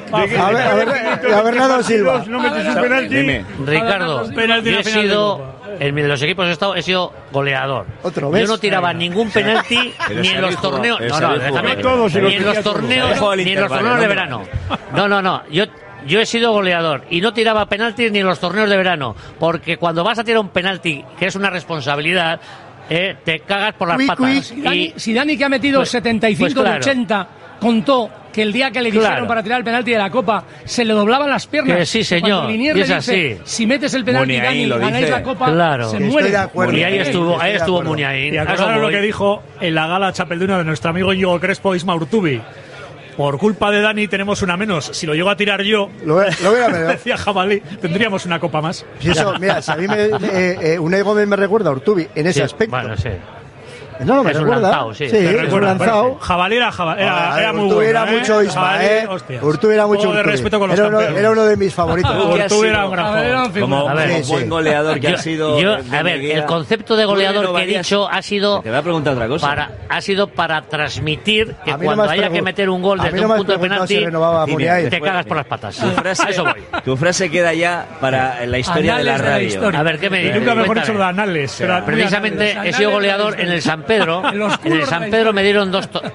A Bernardo Silva. No metes un A ver, penalti. Dime. Ricardo, Penalti yo en he la final de sido, Copa. en los equipos que he estado, he sido goleador. Otro, ¿ves? Yo no tiraba ningún penalti Pero ni si en los habéis jugado, torneos. pero No, si no, habéis déjame. jugado. Todos, si lo Ni en los quería todos. torneos, He jugado al ni en los Inter, torneos de vale, verano. No. Yo he sido goleador y no tiraba penaltis ni en los torneos de verano. Porque cuando vas a tirar un penalti, que es una responsabilidad, te cagas por las Cui, patas. cui. Si Dani, que ha metido Pues- 75 pues claro. de 80, contó que el día que le dijeron Claro. para tirar el penalti de la Copa se le doblaban las piernas. Que sí, señor, Cuando Liniers y le es dice, así. si metes el penalti, Muniain Dani, lo ganáis dice. la Copa, Claro. se Que muere. estoy de acuerdo. Y ahí estuvo Estoy de acuerdo. Muniain. Y A eso acordaros lo voy. que dijo en la gala Chapelduna de nuestro amigo Íñigo Crespo, Isma Urtubi. Por culpa de Dani tenemos una menos. Si lo llego a tirar yo, Lo hubiera menos. decía Jabalí, tendríamos una copa más. Si eso, mira, si a mí Unai Gómez me recuerda a Urtubi en ese Sí, aspecto. Bueno, sí. No, me Es un recuerda. lanzado, sí. Sí, Me es recuerda, un lanzado. Jabalí era muy Urtubi bueno. era mucho Isma, Jabalí, hostias. Urtubi era mucho Todo de Urtubi. respeto con los era, campeones. era uno de mis favoritos. Tú que has Urtubi era sido- un gran A ver, jugador. Como, A ver, como sí, buen sí. goleador que ha sido. A ver, el concepto de goleador que he dicho ha sido Te voy a preguntar otra cosa. para transmitir que A mí no cuando me has haya que pregun- meter un gol a mí desde no un me has punto de preguntado penalti, si renovaba a Dime, Muniain. te cagas por las patas. Tu frase, A eso voy. tu frase queda ya para la historia de la Anales de la radio. historia. A ver, ¿qué me Y dices? nunca mejor Cuéntame. dicho de anales. Era- Precisamente he sido goleador en el San Pedro. En los En el culos San de la Pedro me historia. dieron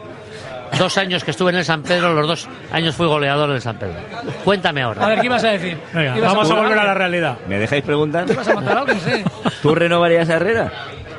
2 años que estuve en el San Pedro, los 2 años fui goleador en el San Pedro. Cuéntame A ahora. ver, ¿qué ibas a decir? Venga, ¿Ibas vamos a matar volver a la alguien? realidad. ¿Me dejáis preguntar? ¿Ibas a matar a alguien? Sí. ¿Tú renovarías a Herrera?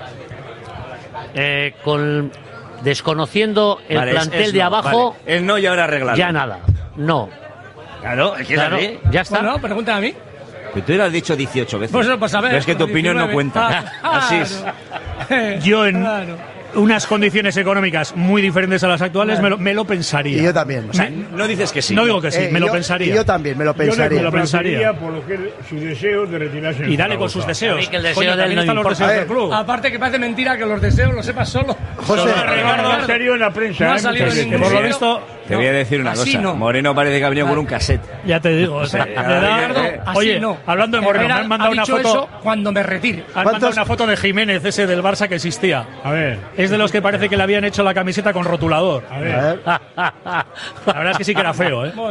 Desconociendo el Vale, plantel es de no, abajo, vale. El no y ahora arreglarlo. ya nada. No. Claro, es que Claro, es así. ya está. Bueno, pregúntame a mí. Que tú lo has dicho 18 veces. Pues a ver. Pero es que tu opinión no 19. cuenta. Así es. Yo en Claro. unas condiciones económicas muy diferentes a las actuales me lo pensaría. Y yo también. O sea, No dices que sí. no digo que sí, me lo yo- pensaría. Y yo también, me lo Yo le pensaría. me lo pensaría. por lo que sus deseos de retirarse. en Y dale con sus Zaragoza. deseos. A mí que el deseo Coño, de él también no están los importa. deseos A del ver, club. Aparte que parece mentira que los deseos los sepas solo. José, Ricardo salió en la prensa. No ha ¿eh? salido Muchas en veces. Que por lo Museo. visto, Te voy a decir una así cosa. no. Moreno parece que ha venido con un cassette. ya te digo. O sea, sea, me da- Ricardo, Así Oye, no. hablando de Moreno, me Herrera han mandado ha una dicho foto. eso cuando me retire. Han mandado ¿Cuántos- una foto de Jiménez, ese del Barça que existía. A ver, Es de los que parece que le habían hecho la camiseta con rotulador. a a ver. ver. La verdad es que sí que era feo, ¿eh?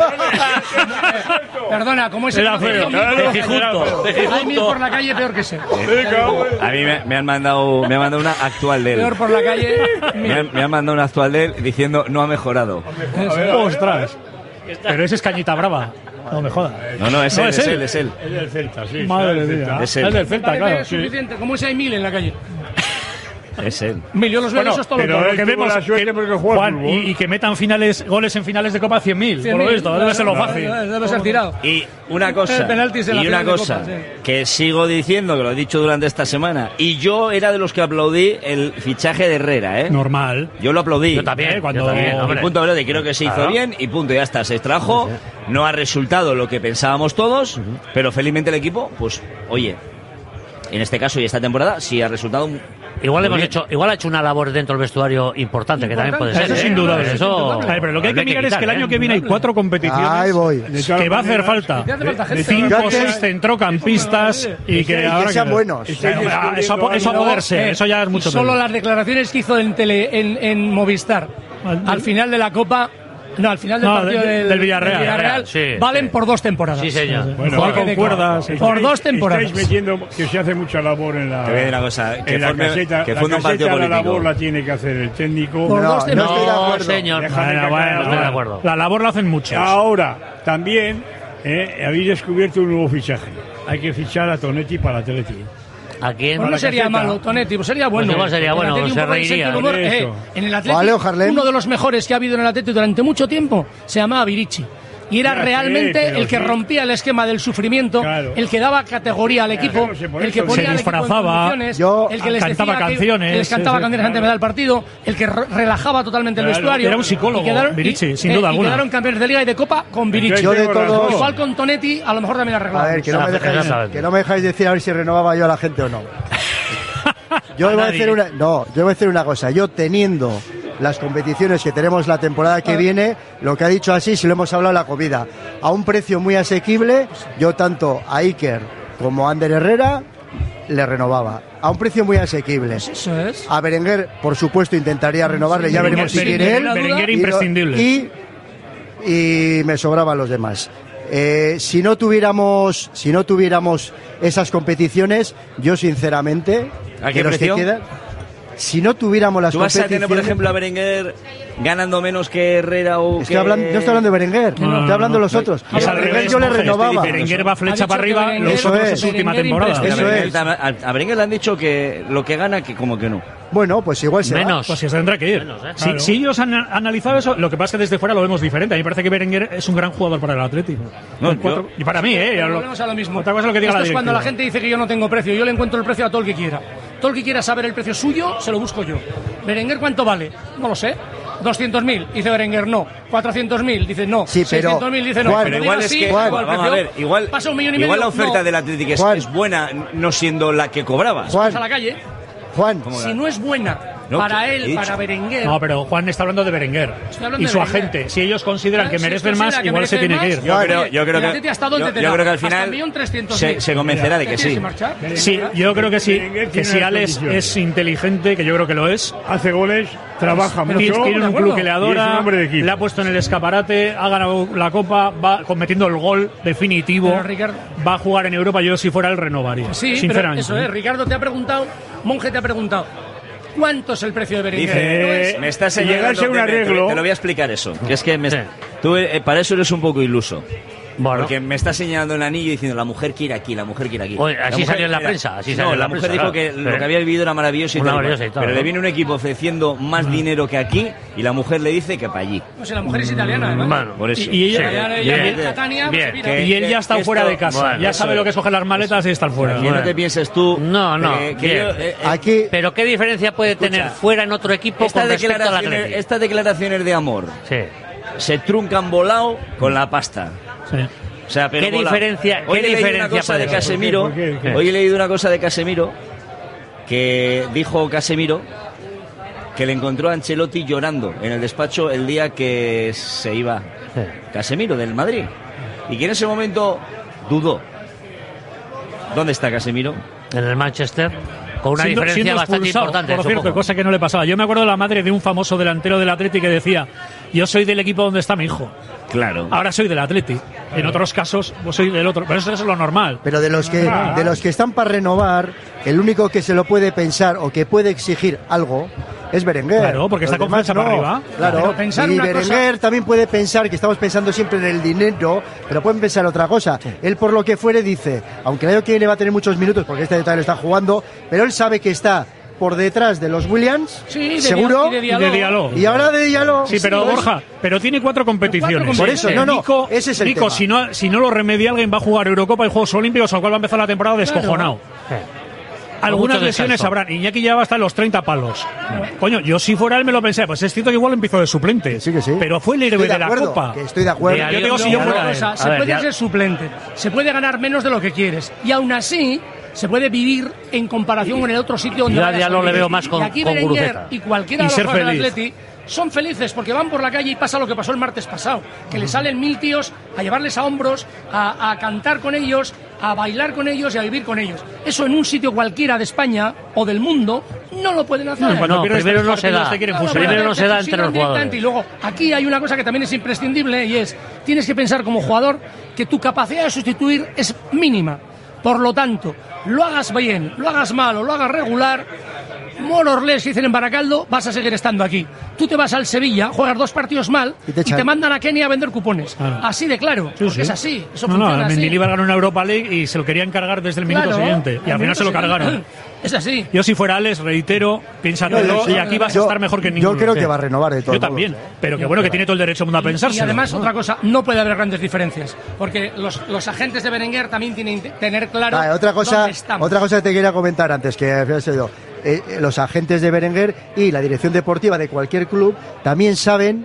Perdona, ¿cómo es Era el feo. Tejijunto, Hay mil por la calle peor que ese. A mí me han mandado una actual de él. Peor por la calle. Me han mandado una actual de él diciendo no ha mejorado. Ostras. Pero ese es Cañita Brava. No me jodas. No, es No, él, es es él. él, es él. Es del Celta, sí. Madre es del mía. Celta. Es él. Es del Celta, Parece claro. que es suficiente. ¿Cómo ese hay mil en la calle? Es él. Mil, yo los veo Bueno, esos todos pero los lo él que tuvo vemos la suerte porque juega al Juan, fútbol. y que metan goles en finales de Copa 100.000, por lo visto, debe ser lo fácil. Debe ser tirado. Y una cosa, Penaltis en la y una final de cosa Copa, sí. que sigo diciendo, que lo he dicho durante esta semana, y yo era de los que aplaudí el fichaje de Herrera, ¿eh? Normal. Yo lo aplaudí. Yo también, cuando yo también, y hombre. punto verde, creo que se hizo Claro. bien y punto, ya está, se extrajo, no ha resultado lo que pensábamos todos, pero felizmente el equipo, pues, oye, en este caso y esta temporada, sí ha resultado Igual ha hecho una labor dentro del vestuario importante, que también puede ser. Eso sin duda. Eso, pero lo que hay que mirar es que el año que viene hay 4 competiciones. Ahí voy. Que va a hacer falta 5 o 6 centrocampistas y que ahora que sean buenos. Eso a poder ser, eso ya es mucho. Solo las declaraciones que hizo en Movistar al final de la Copa. No, al final del partido del Villarreal sí, valen por 2 temporadas. Sí, señor. Bueno, jugar con cuerdas. Por 2 temporadas. Estáis metiendo que se hace mucha labor en la. Te voy a decir una cosa, que en la forme- caseta. que La funda un partido caseta, la político. labor la tiene que hacer el técnico. Por dos No, no estoy de No, acuerdo. señor. Déjame que Bueno, acabe. estoy de acuerdo. La labor la hacen muchos. Ahora, también habéis descubierto un nuevo fichaje. Hay que fichar a Tonetti para el Atleti. ¿A quién? Pues no sería caseta. malo, Tonetti, pues sería bueno. Pues igual sería El bueno, Atleti un se poco de reiría. sentido del humor. Eso. En el Atleti, O a Leo Harlem. uno de los mejores que ha habido en el Atleti durante mucho tiempo se llamaba Virici. Y era Ya, realmente sí, pero el que sí. rompía el esquema del sufrimiento, Claro. el que daba categoría al equipo, no sé, por el que eso ponía se al equipo en disfrazaba, condiciones, el que les cantaba decía canciones, que les cantaba sí, sí, canciones antes de dar el partido, el que relajaba totalmente el Claro, vestuario. era un psicólogo, Virici, sin duda y alguna. quedaron campeones de Liga y de Copa con Virici. Yo de todos- Igual con Tonetti, a lo mejor también arreglaba. A ver, que no, me dejáis, Exactamente. que no me dejáis decir a ver si renovaba yo a la gente o no. Yo voy a decir una cosa. Yo teniendo las competiciones que tenemos la temporada que viene, lo que ha dicho así, si lo hemos hablado en la comida, a un precio muy asequible, yo tanto a Iker como a Ander Herrera le renovaba. A un precio muy asequible. Eso es. A Berenguer, por supuesto, intentaría renovarle, ya veremos si quiere él. Berenguer Y lo- imprescindible. y me sobraban los demás. Si no tuviéramos esas competiciones, yo sinceramente, ¿A qué de los que precio? quedan, si no tuviéramos las ¿Tú vas a competiciones, tener, por ejemplo, a Berenguer ganando menos que Herrera o estoy que... hablando, no estoy hablando de Berenguer, No, estoy hablando de los no, otros. es A al Berenguer revés, yo le Monje, renovaba. Berenguer va Ha flecha dicho para que arriba, Berenguer- los Eso otros es. es su última Berenguer temporada. Pero imprescindible. Eso a Berenguer le han dicho que lo que gana, que como que no. Bueno, pues igual se va. Menos. Pues se tendrá que ir. Menos, Si, si ellos han analizado eso, lo que pasa es que desde fuera lo vemos diferente. A mí me parece que Berenguer es un gran jugador para el Atlético. No, Y para mí, Pero volvemos a lo mismo. Otra cosa es lo que diga Esto la es cuando la directiva. gente dice que yo no tengo precio. Yo le encuentro el precio a todo el que quiera. Todo el que quiera saber el precio suyo, se lo busco yo. Berenguer, ¿cuánto vale? No lo sé. 200.000, dice Berenguer, no. 400.000, dice no. Sí, pero, 600.000, dice no. Juan, Pero Cuando igual diga es sí, que, igual vamos a precio, ver, igual, pasa 1,5 millones. igual la oferta del Atlético Juan. es buena, no siendo la que cobrabas. Juan, Vas a la calle. Juan, Si no es buena No, para ¿qué he él, dicho? para Berenguer. No, pero Juan está hablando de Berenguer Estoy hablando y de su Berenguer. agente. Si ellos consideran que Si merecen considera más, que igual se merecen tiene que ir. más, Yo creo el que Atleti hasta dónde te da? creo que al Hasta final 1.300.000. se convencerá de que ¿Te tienes sí. marchar? Sí, yo creo que sí. Berenguer Que tiene si las Alex condiciones. es inteligente, que yo creo que lo es, Hace goles, trabaja Pero mucho. tiene de un acuerdo. club que le Y es un adora, hombre de equipo. le ha puesto en el escaparate, ha ganado la Copa, va cometiendo el gol definitivo, Pero, Ricardo- va a jugar en Europa. Yo, si fuera él, renovaría. Sí, pero sinceramente. eso es. Ricardo te ha preguntado, Monje te ha preguntado, ¿cuánto es el precio de Berenguer? Dice, me estás señalando, llegarse a un arreglo. te lo voy a explicar eso. Que es que Sí. tú para eso eres un poco iluso. Bueno. Porque me está señalando el anillo diciendo la mujer quiere aquí, la mujer quiere aquí. Oye, así La mujer- salió en la mira, prensa, así no, salió en la la mujer prensa, dijo claro. que lo Sí. que había vivido era maravilloso y tal. Maravilloso y tal, Pero ¿no? le viene un equipo ofreciendo más dinero que aquí y la mujer le dice que para allí. No sé, la mujer es italiana, además. Bueno, Por eso. Y ella, Ella- Bien. ella- Catania, pues, Bien. mira. y él ya está que fuera esto- de casa. bueno, Ya eso sabe es. lo que es coger las maletas y estar fuera. Que no te pienses tú. No, no, que bien. aquí, Pero ¿qué diferencia puede tener fuera en otro equipo con respecto al Atleti? Estas declaraciones de amor Sí. se truncan volado con la pasta. Sí. O sea, pero ¿Qué volao. diferencia- Hoy qué he leído diferencia una cosa puede de haber? Casemiro. ¿Por qué? ¿Por qué? Hoy he leído una cosa de Casemiro que dijo Casemiro que le encontró a Ancelotti llorando en el despacho el día que se iba Sí. Casemiro del Madrid y que en ese momento dudó. ¿Dónde está Casemiro? En el Manchester, con una diferencia Siendo bastante expulsado, importante. por cierto, supongo. cosa que no le pasaba. Yo me acuerdo de la madre de un famoso delantero del Atleti que decía: yo soy del equipo donde está mi hijo. Claro. Ahora soy del Atleti. En otros casos, pues soy del otro. Pero eso es lo normal. pero de los que están para renovar, el único que se lo puede pensar o que puede exigir algo es Berenguer. Claro, porque Los está con demás flecha para arriba. Claro, Pero pensar y una Berenguer también puede pensar, que estamos pensando siempre en el dinero, pero pueden pensar otra cosa. Él, por lo que fuere, dice, aunque el año que viene va a tener muchos minutos, porque este detalle lo está jugando, pero él sabe que está por detrás de los Williams, Sí, de seguro, y de Y de Diallo. y ahora de Diallo. Sí, pero pues, Borja, pero tiene 4 competiciones. Por eso, no, Nico, ese es el Nico, tema. si no lo remedia alguien, va a jugar Eurocopa y Juegos Olímpicos, al cual va a empezar la temporada descojonado. Sí. Algunas mucho lesiones descanso. habrán. Iñaki ya va hasta en los 30 palos. Coño, yo si fuera él me lo pensé. Pues es cierto que igual empezó de suplente. Sí, que sí. Pero fue el héroe Estoy de de la acuerdo, Copa. que estoy de acuerdo. De Yo digo, si yo Diallo- fuera él. Se A ver, puede ya- ser suplente, se puede ganar menos de lo que quieres. Y aún así, se puede vivir en comparación con el otro sitio donde Yo ya no le veo más con y aquí con Berenguer Guruceta. y cualquiera de Y los ser jugadores del feliz. Atleti son felices porque van por la calle y pasa lo que pasó el martes pasado, que le salen 1000 tíos a llevarles a hombros, a cantar con ellos, a bailar con ellos y a vivir con ellos. Eso en un sitio cualquiera de España o del mundo no lo pueden hacer. No, primero no se da. Primero no se da entre los jugadores. Y luego, aquí hay una cosa que también es imprescindible y es, tienes que pensar como jugador que tu capacidad de sustituir es mínima. Por lo tanto, lo hagas bien, lo hagas mal o lo hagas regular, more or less, dicen en Baracaldo, vas a seguir estando aquí. Tú te vas al Sevilla, juegas 2 partidos mal y te mandan a Kenia a vender cupones. Claro. Así de claro, Sí, porque sí. es así. Eso No, funciona así. Mendilibar ganó una Europa League y se lo querían cargar desde el minuto Claro, siguiente. Y al final se lo cargaron. Es así. Yo si fuera Alex, reitero, piénsatelo y aquí vas a estar mejor que en Yo ninguno. creo que va a renovar de todo. Yo también, pero que bueno que tiene todo el derecho del mundo a pensarse. Y además, otra cosa, no puede haber grandes diferencias, porque los agentes de Berenguer también tienen que tener claro Otra cosa dónde estamos. que te quería comentar antes, que había sido, los agentes de Berenguer y la dirección deportiva de cualquier club también saben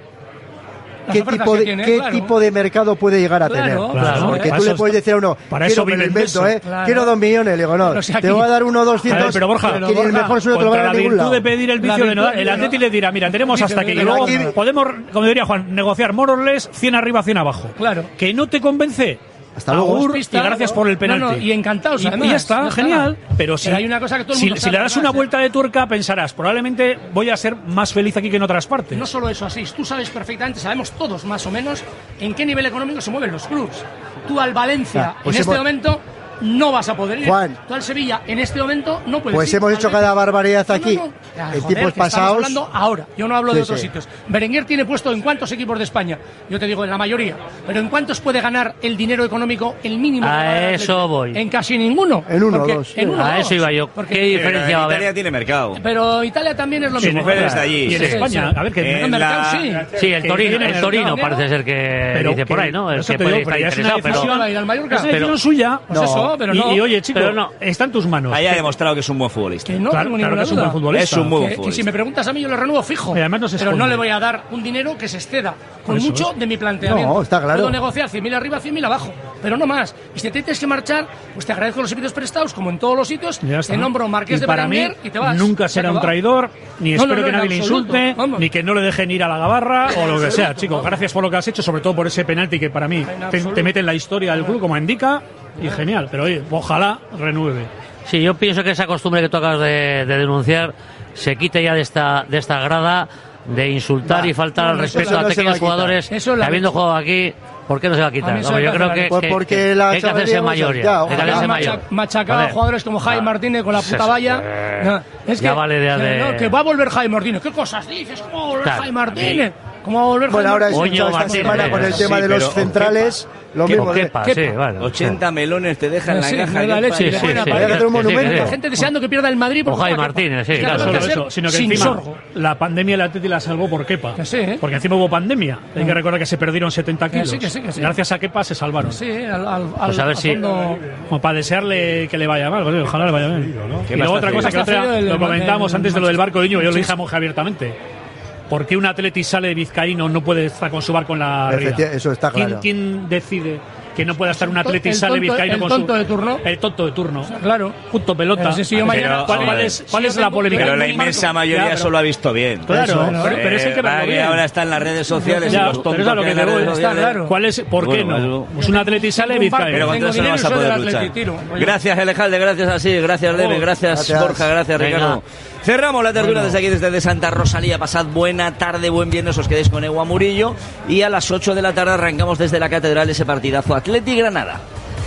Las ofertas que tiene, claro. tipo de mercado puede llegar a tener. Claro. Porque Para tú le eso puedes decir a uno, para quiero, eso me lo viven de invento, eso. Claro. quiero 2 millones. Le digo, no, Pero si aquí- te voy a dar 1 o 200. A ver, pero Borja, que ni el mejor sueldo te lo van contra a la dar en ningún virtud lado. de pedir el vicio La de no dar, virtud el de Atleti no- le dirá, mira, tenemos hasta aquí, y Pero luego aquí- podemos, como diría Juan, negociar more or less 100 arriba, 100 abajo. Claro. Que no te convence. Hasta luego. Agur, Pista, y gracias por el penalti. no, y encantados, Y además. ya está, genial. Pero si, hay una cosa que todo el si, mundo si sabe, le das además, una vuelta de tuerca, pensarás, probablemente voy a ser más feliz aquí que en otras partes. No solo eso, así, tú sabes perfectamente, sabemos todos más o menos en qué nivel económico se mueven los clubs. Tú al Valencia, pues en este hemos- momento, no vas a poder ir. Juan. Tú al Sevilla, en este momento, no puedes Pues ir. hemos Al hecho Betis. cada barbaridad aquí. Ya, En joder, tiempos que estamos pasados. hablando ahora, yo no hablo Sí, de otros sí. sitios. Berenguer tiene puesto en cuántos equipos de España. Yo te digo, en la mayoría. Pero ¿en cuántos puede ganar el dinero económico, el mínimo? A que va ganar el eso Atlético? voy. En casi ninguno. En uno o Porque- dos. En uno o A dos. eso iba yo. Porque- ¿Qué diferencia va a Italia haber? tiene mercado. Pero Italia también es lo Sí, mismo. mujeres desde allí. Y en Sí, España, sí. a ver que En En la- mercado, sí. Sí, el que Torino, tiene el Torino mercado. parece ser que Pero dice por que- ahí, ¿no? El eso que te puede digo, estar pero ya es una interesado, pero... decisión- ¿Va a ir al Mallorca? Es una decisión Pero- suya. Pues eso, pero no. Y oye, chico, Pero no. está en tus manos. Ahí ha demostrado que es un buen futbolista. Que no Claro, tengo claro ninguna que es un duda. buen futbolista. Es un muy buen Que si futbolista. me preguntas a mí, yo lo renuevo fijo. Y además no se pero no esconde. le voy a dar un dinero que se exceda con Eso mucho es. de mi planteamiento. No, está claro. Puedo negociar 100.000 arriba, 100.000 abajo, pero no más. Y si te tienes que marchar, pues te agradezco los servicios prestados, como en todos los sitios. Ya está. Te nombro Marqués Y de para mí Berenguer y te vas. nunca Se será un acabó. traidor, ni No, espero no, que en nadie le absoluto, insulte, vamos. ni que no le dejen ir a la gabarra o lo que sea, absoluto, chicos. vamos. Gracias por lo que has hecho, sobre todo por ese penalti que para mí te mete en la historia del club como indica y genial. Pero oye, ojalá renueve. Sí, yo pienso que esa costumbre que tú acabas de denunciar se quite ya de esta grada de insultar y faltar al no, respeto eso a no se va a pequeños quitar. jugadores Eso que la habiendo leche. jugado aquí, ¿por qué no se va a A quitar? mí eso Hombre, me yo creo parece que, Pues que- porque que la hay que hacerse sabiduría, mayor ya, ya. Hay que ojalá. hacerse mayor. Machacaba a Joder. jugadores como Jaime Martínez con la puta valla. No, es Ya que, vale de- que va a volver Jaime Martínez. ¿Qué cosas dices? ¿Cómo va a volver Claro. Jaime Martínez? ¿Cómo va a volver Bueno, ahora he Jaime Oño escuchado esta Martínez, semana con el sí, tema de los pero centrales. Lo Que- mismo. Kepa, sí, bueno. 80 melones te dejan la Sí, caja. me da Kepa, leche, y le le ponen ponen a a Había que hacer un monumento. La gente deseando que pierda el Madrid. O porque Jaime juega Martínez, sí, Kepa. claro. No Claro, solo debe eso, ser sino que sin encima sorgo. la pandemia el Atleti la salvó por Kepa. Que sí, ¿eh? Porque encima hubo pandemia. Hay que recordar que se perdieron 70 Que kilos. sí, que sí, que sí. Gracias a Kepa se salvaron. Sí, al Pues a ver al si- fondo- Como para desearle que le vaya mal, pues, ojalá le vaya bien. Y Kepa luego está otra cosa que cedido. otra, Está cedido lo el- comentábamos el- antes de lo del barco de Niño, yo lo Sí, dije a sí. Monje abiertamente. ¿Por qué un Atleti sale de Vizcaíno no puede estar con su barco en la ría? Eso está claro. ¿Quién decide que no pueda estar un Atleti El sale tonto- Vizcaíno el con tonto su... de turno. El tonto de turno. Claro. Punto pelota. Pero si yo mañana- ¿Cuál, Pero, cuál es la polémica? Pero la Tengo un inmensa barco. mayoría Ya, pero- solo ha visto bien. Claro, Eso, pero eso hay que Va, verlo bien. ahora está en las redes sociales Ya, y los pero tontos es a lo que que en las te voy, redes está sociales. claro. ¿Cuál es, ¿Por qué Bueno, no? Pues un Atleti sale Tengo un barco, Pero Vizcaíno. contra eso no dinero vas a y soy poder del luchar. Atleti, tiro. Gracias, Alejandro, gracias así, gracias, Leve, gracias, Gracias. Borja, gracias, Venga. Ricardo. Cerramos la tertulia desde aquí, desde Santa Rosalía. Pasad buena tarde, buen viernes, os quedéis con Ewa Murillo. Y a las 8 de la tarde arrancamos desde la Catedral ese partidazo Atleti Granada.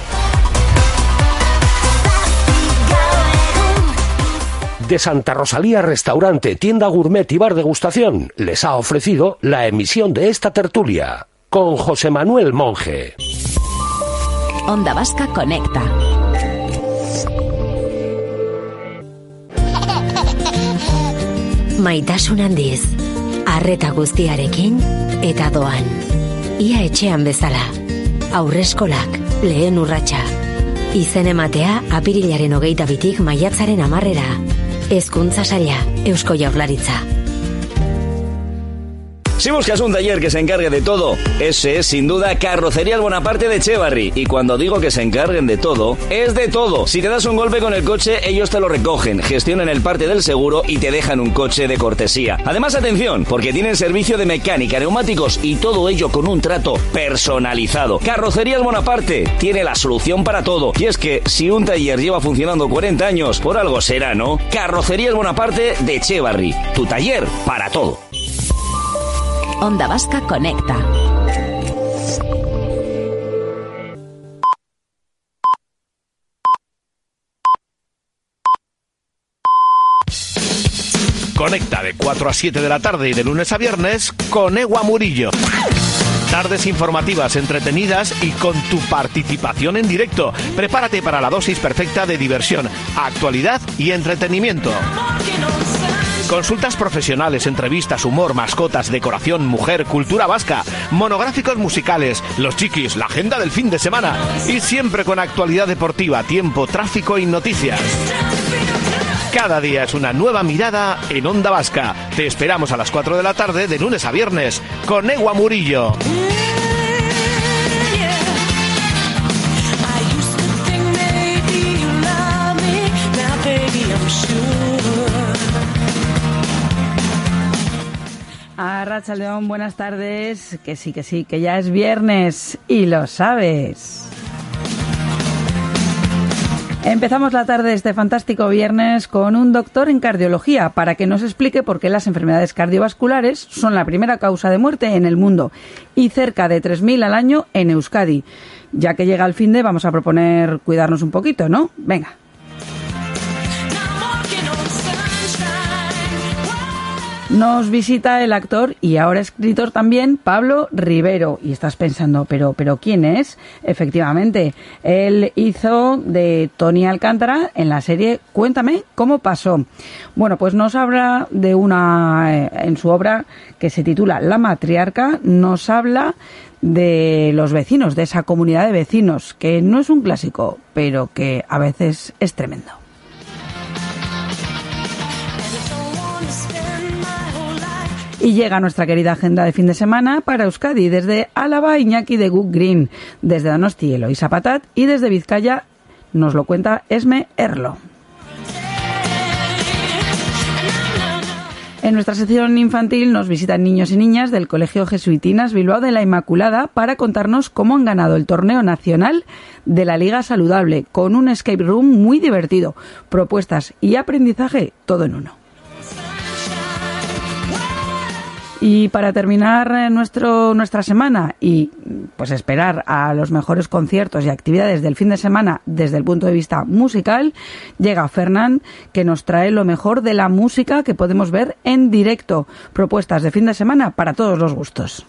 De Santa Rosalía Restaurante, Tienda Gourmet y Bar Degustación les ha ofrecido la emisión de esta tertulia con José Manuel Monje. Onda Vasca Conecta. Maitasun handiz, arreta guztiarekin eta doan. Ia etxean bezala. Aurreskolak, lehen urratsa. Izen ematea apirilaren 22 maiatzaren 10. Hezkuntza saila, Eusko Jaurlaritza. Si buscas un taller que se encargue de todo, ese es sin duda Carrocería El Bonaparte de Etxebarri. Y cuando digo que se encarguen de todo, es de todo. Si te das un golpe con el coche, ellos te lo recogen, gestionan el parte del seguro y te dejan un coche de cortesía. Además, atención, porque tienen servicio de mecánica, neumáticos y todo ello con un trato personalizado. Carrocería El Bonaparte tiene la solución para todo. Y es que si un taller lleva funcionando 40 años, por algo será, ¿no? Carrocería El Bonaparte de Etxebarri. Tu taller para todo. Onda Vasca Conecta. Conecta de 4 a 7 de la tarde y de lunes a viernes con Ewa Murillo. Tardes informativas, entretenidas y con tu participación en directo. Prepárate para la dosis perfecta de diversión, actualidad y entretenimiento. Consultas profesionales, entrevistas, humor, mascotas, decoración, mujer, cultura vasca, monográficos musicales, los chiquis, la agenda del fin de semana y siempre con actualidad deportiva, tiempo, tráfico y noticias. Cada día es una nueva mirada en Onda Vasca. Te esperamos a las 4 de la tarde de lunes a viernes con Ewa Murillo. Arratsaldeon, buenas tardes. Que sí, que ya es viernes y lo sabes. Empezamos la tarde de este fantástico viernes con un doctor en cardiología para que nos explique por qué las enfermedades cardiovasculares son la primera causa de muerte en el mundo y cerca de 3.000 al año en Euskadi. Ya que llega el finde, vamos a proponer cuidarnos un poquito, ¿no? Venga. Nos visita el actor y ahora escritor también, Pablo Rivero. Y estás pensando, ¿pero quién es? Efectivamente, él hizo de Tony Alcántara en la serie Cuéntame cómo pasó. Bueno, pues nos habla de en su obra que se titula La matriarca, nos habla de los vecinos, de esa comunidad de vecinos, que no es un clásico, pero que a veces es tremendo. Y llega nuestra querida agenda de fin de semana para Euskadi, desde Álava, Iñaki de Gug Green, desde Donosti, Eloisa Patat, y desde Vizcaya nos lo cuenta Esme Erlo. En nuestra sección infantil nos visitan niños y niñas del Colegio Jesuitinas Bilbao de la Inmaculada para contarnos cómo han ganado el torneo nacional de la Liga Saludable, con un escape room muy divertido, propuestas y aprendizaje todo en uno. Y para terminar nuestra semana y pues esperar a los mejores conciertos y actividades del fin de semana desde el punto de vista musical, llega Fernán, que nos trae lo mejor de la música que podemos ver en directo. Propuestas de fin de semana para todos los gustos.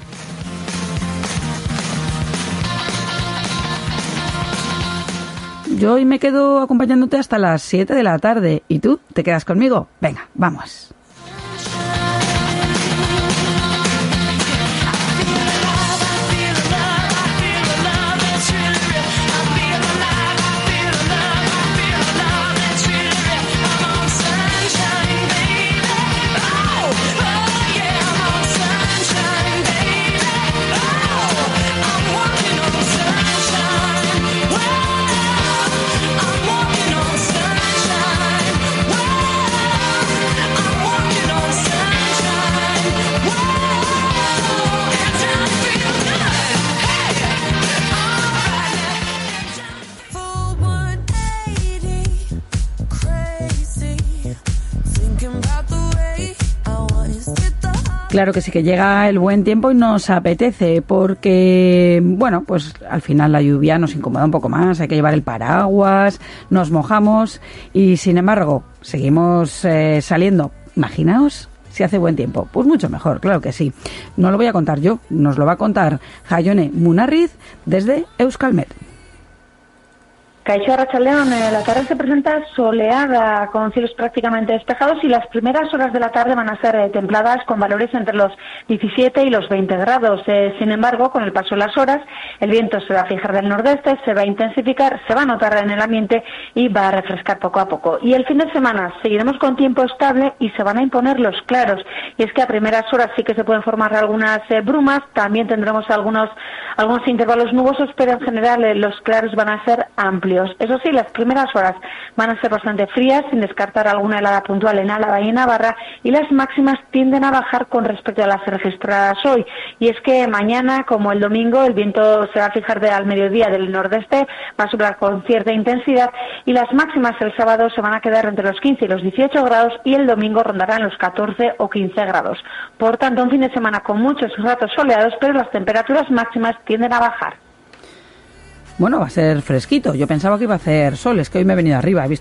Yo hoy me quedo acompañándote hasta las 7 de la tarde. ¿Y tú? ¿Te quedas conmigo? Venga, vamos. Claro que sí, que llega el buen tiempo y nos apetece porque, bueno, pues al final la lluvia nos incomoda un poco más, hay que llevar el paraguas, nos mojamos y sin embargo seguimos saliendo. Imaginaos si hace buen tiempo, pues mucho mejor, claro que sí. No lo voy a contar yo, nos lo va a contar Jaione Munarriz desde Euskalmet. Caixo Arratsaldeon, la tarde se presenta soleada con cielos prácticamente despejados y las primeras horas de la tarde van a ser templadas con valores entre los 17 y los 20 grados. Sin embargo, con el paso de las horas, el viento se va a fijar del nordeste, se va a intensificar, se va a notar en el ambiente y va a refrescar poco a poco. Y el fin de semana seguiremos con tiempo estable y se van a imponer los claros. Y es que a primeras horas sí que se pueden formar algunas brumas, también tendremos algunos intervalos nubosos, pero en general los claros van a ser amplios. Eso sí, las primeras horas van a ser bastante frías, sin descartar alguna helada puntual en Álava y Navarra, y las máximas tienden a bajar con respecto a las registradas hoy. Y es que mañana, como el domingo, el viento se va a fijar al mediodía del nordeste, va a soplar con cierta intensidad, y las máximas el sábado se van a quedar entre los 15 y los 18 grados, y el domingo rondarán los 14 o 15 grados. Por tanto, un fin de semana con muchos ratos soleados, pero las temperaturas máximas tienden a bajar. Bueno, va a ser fresquito. Yo pensaba que iba a hacer sol, es que hoy me he venido arriba, he visto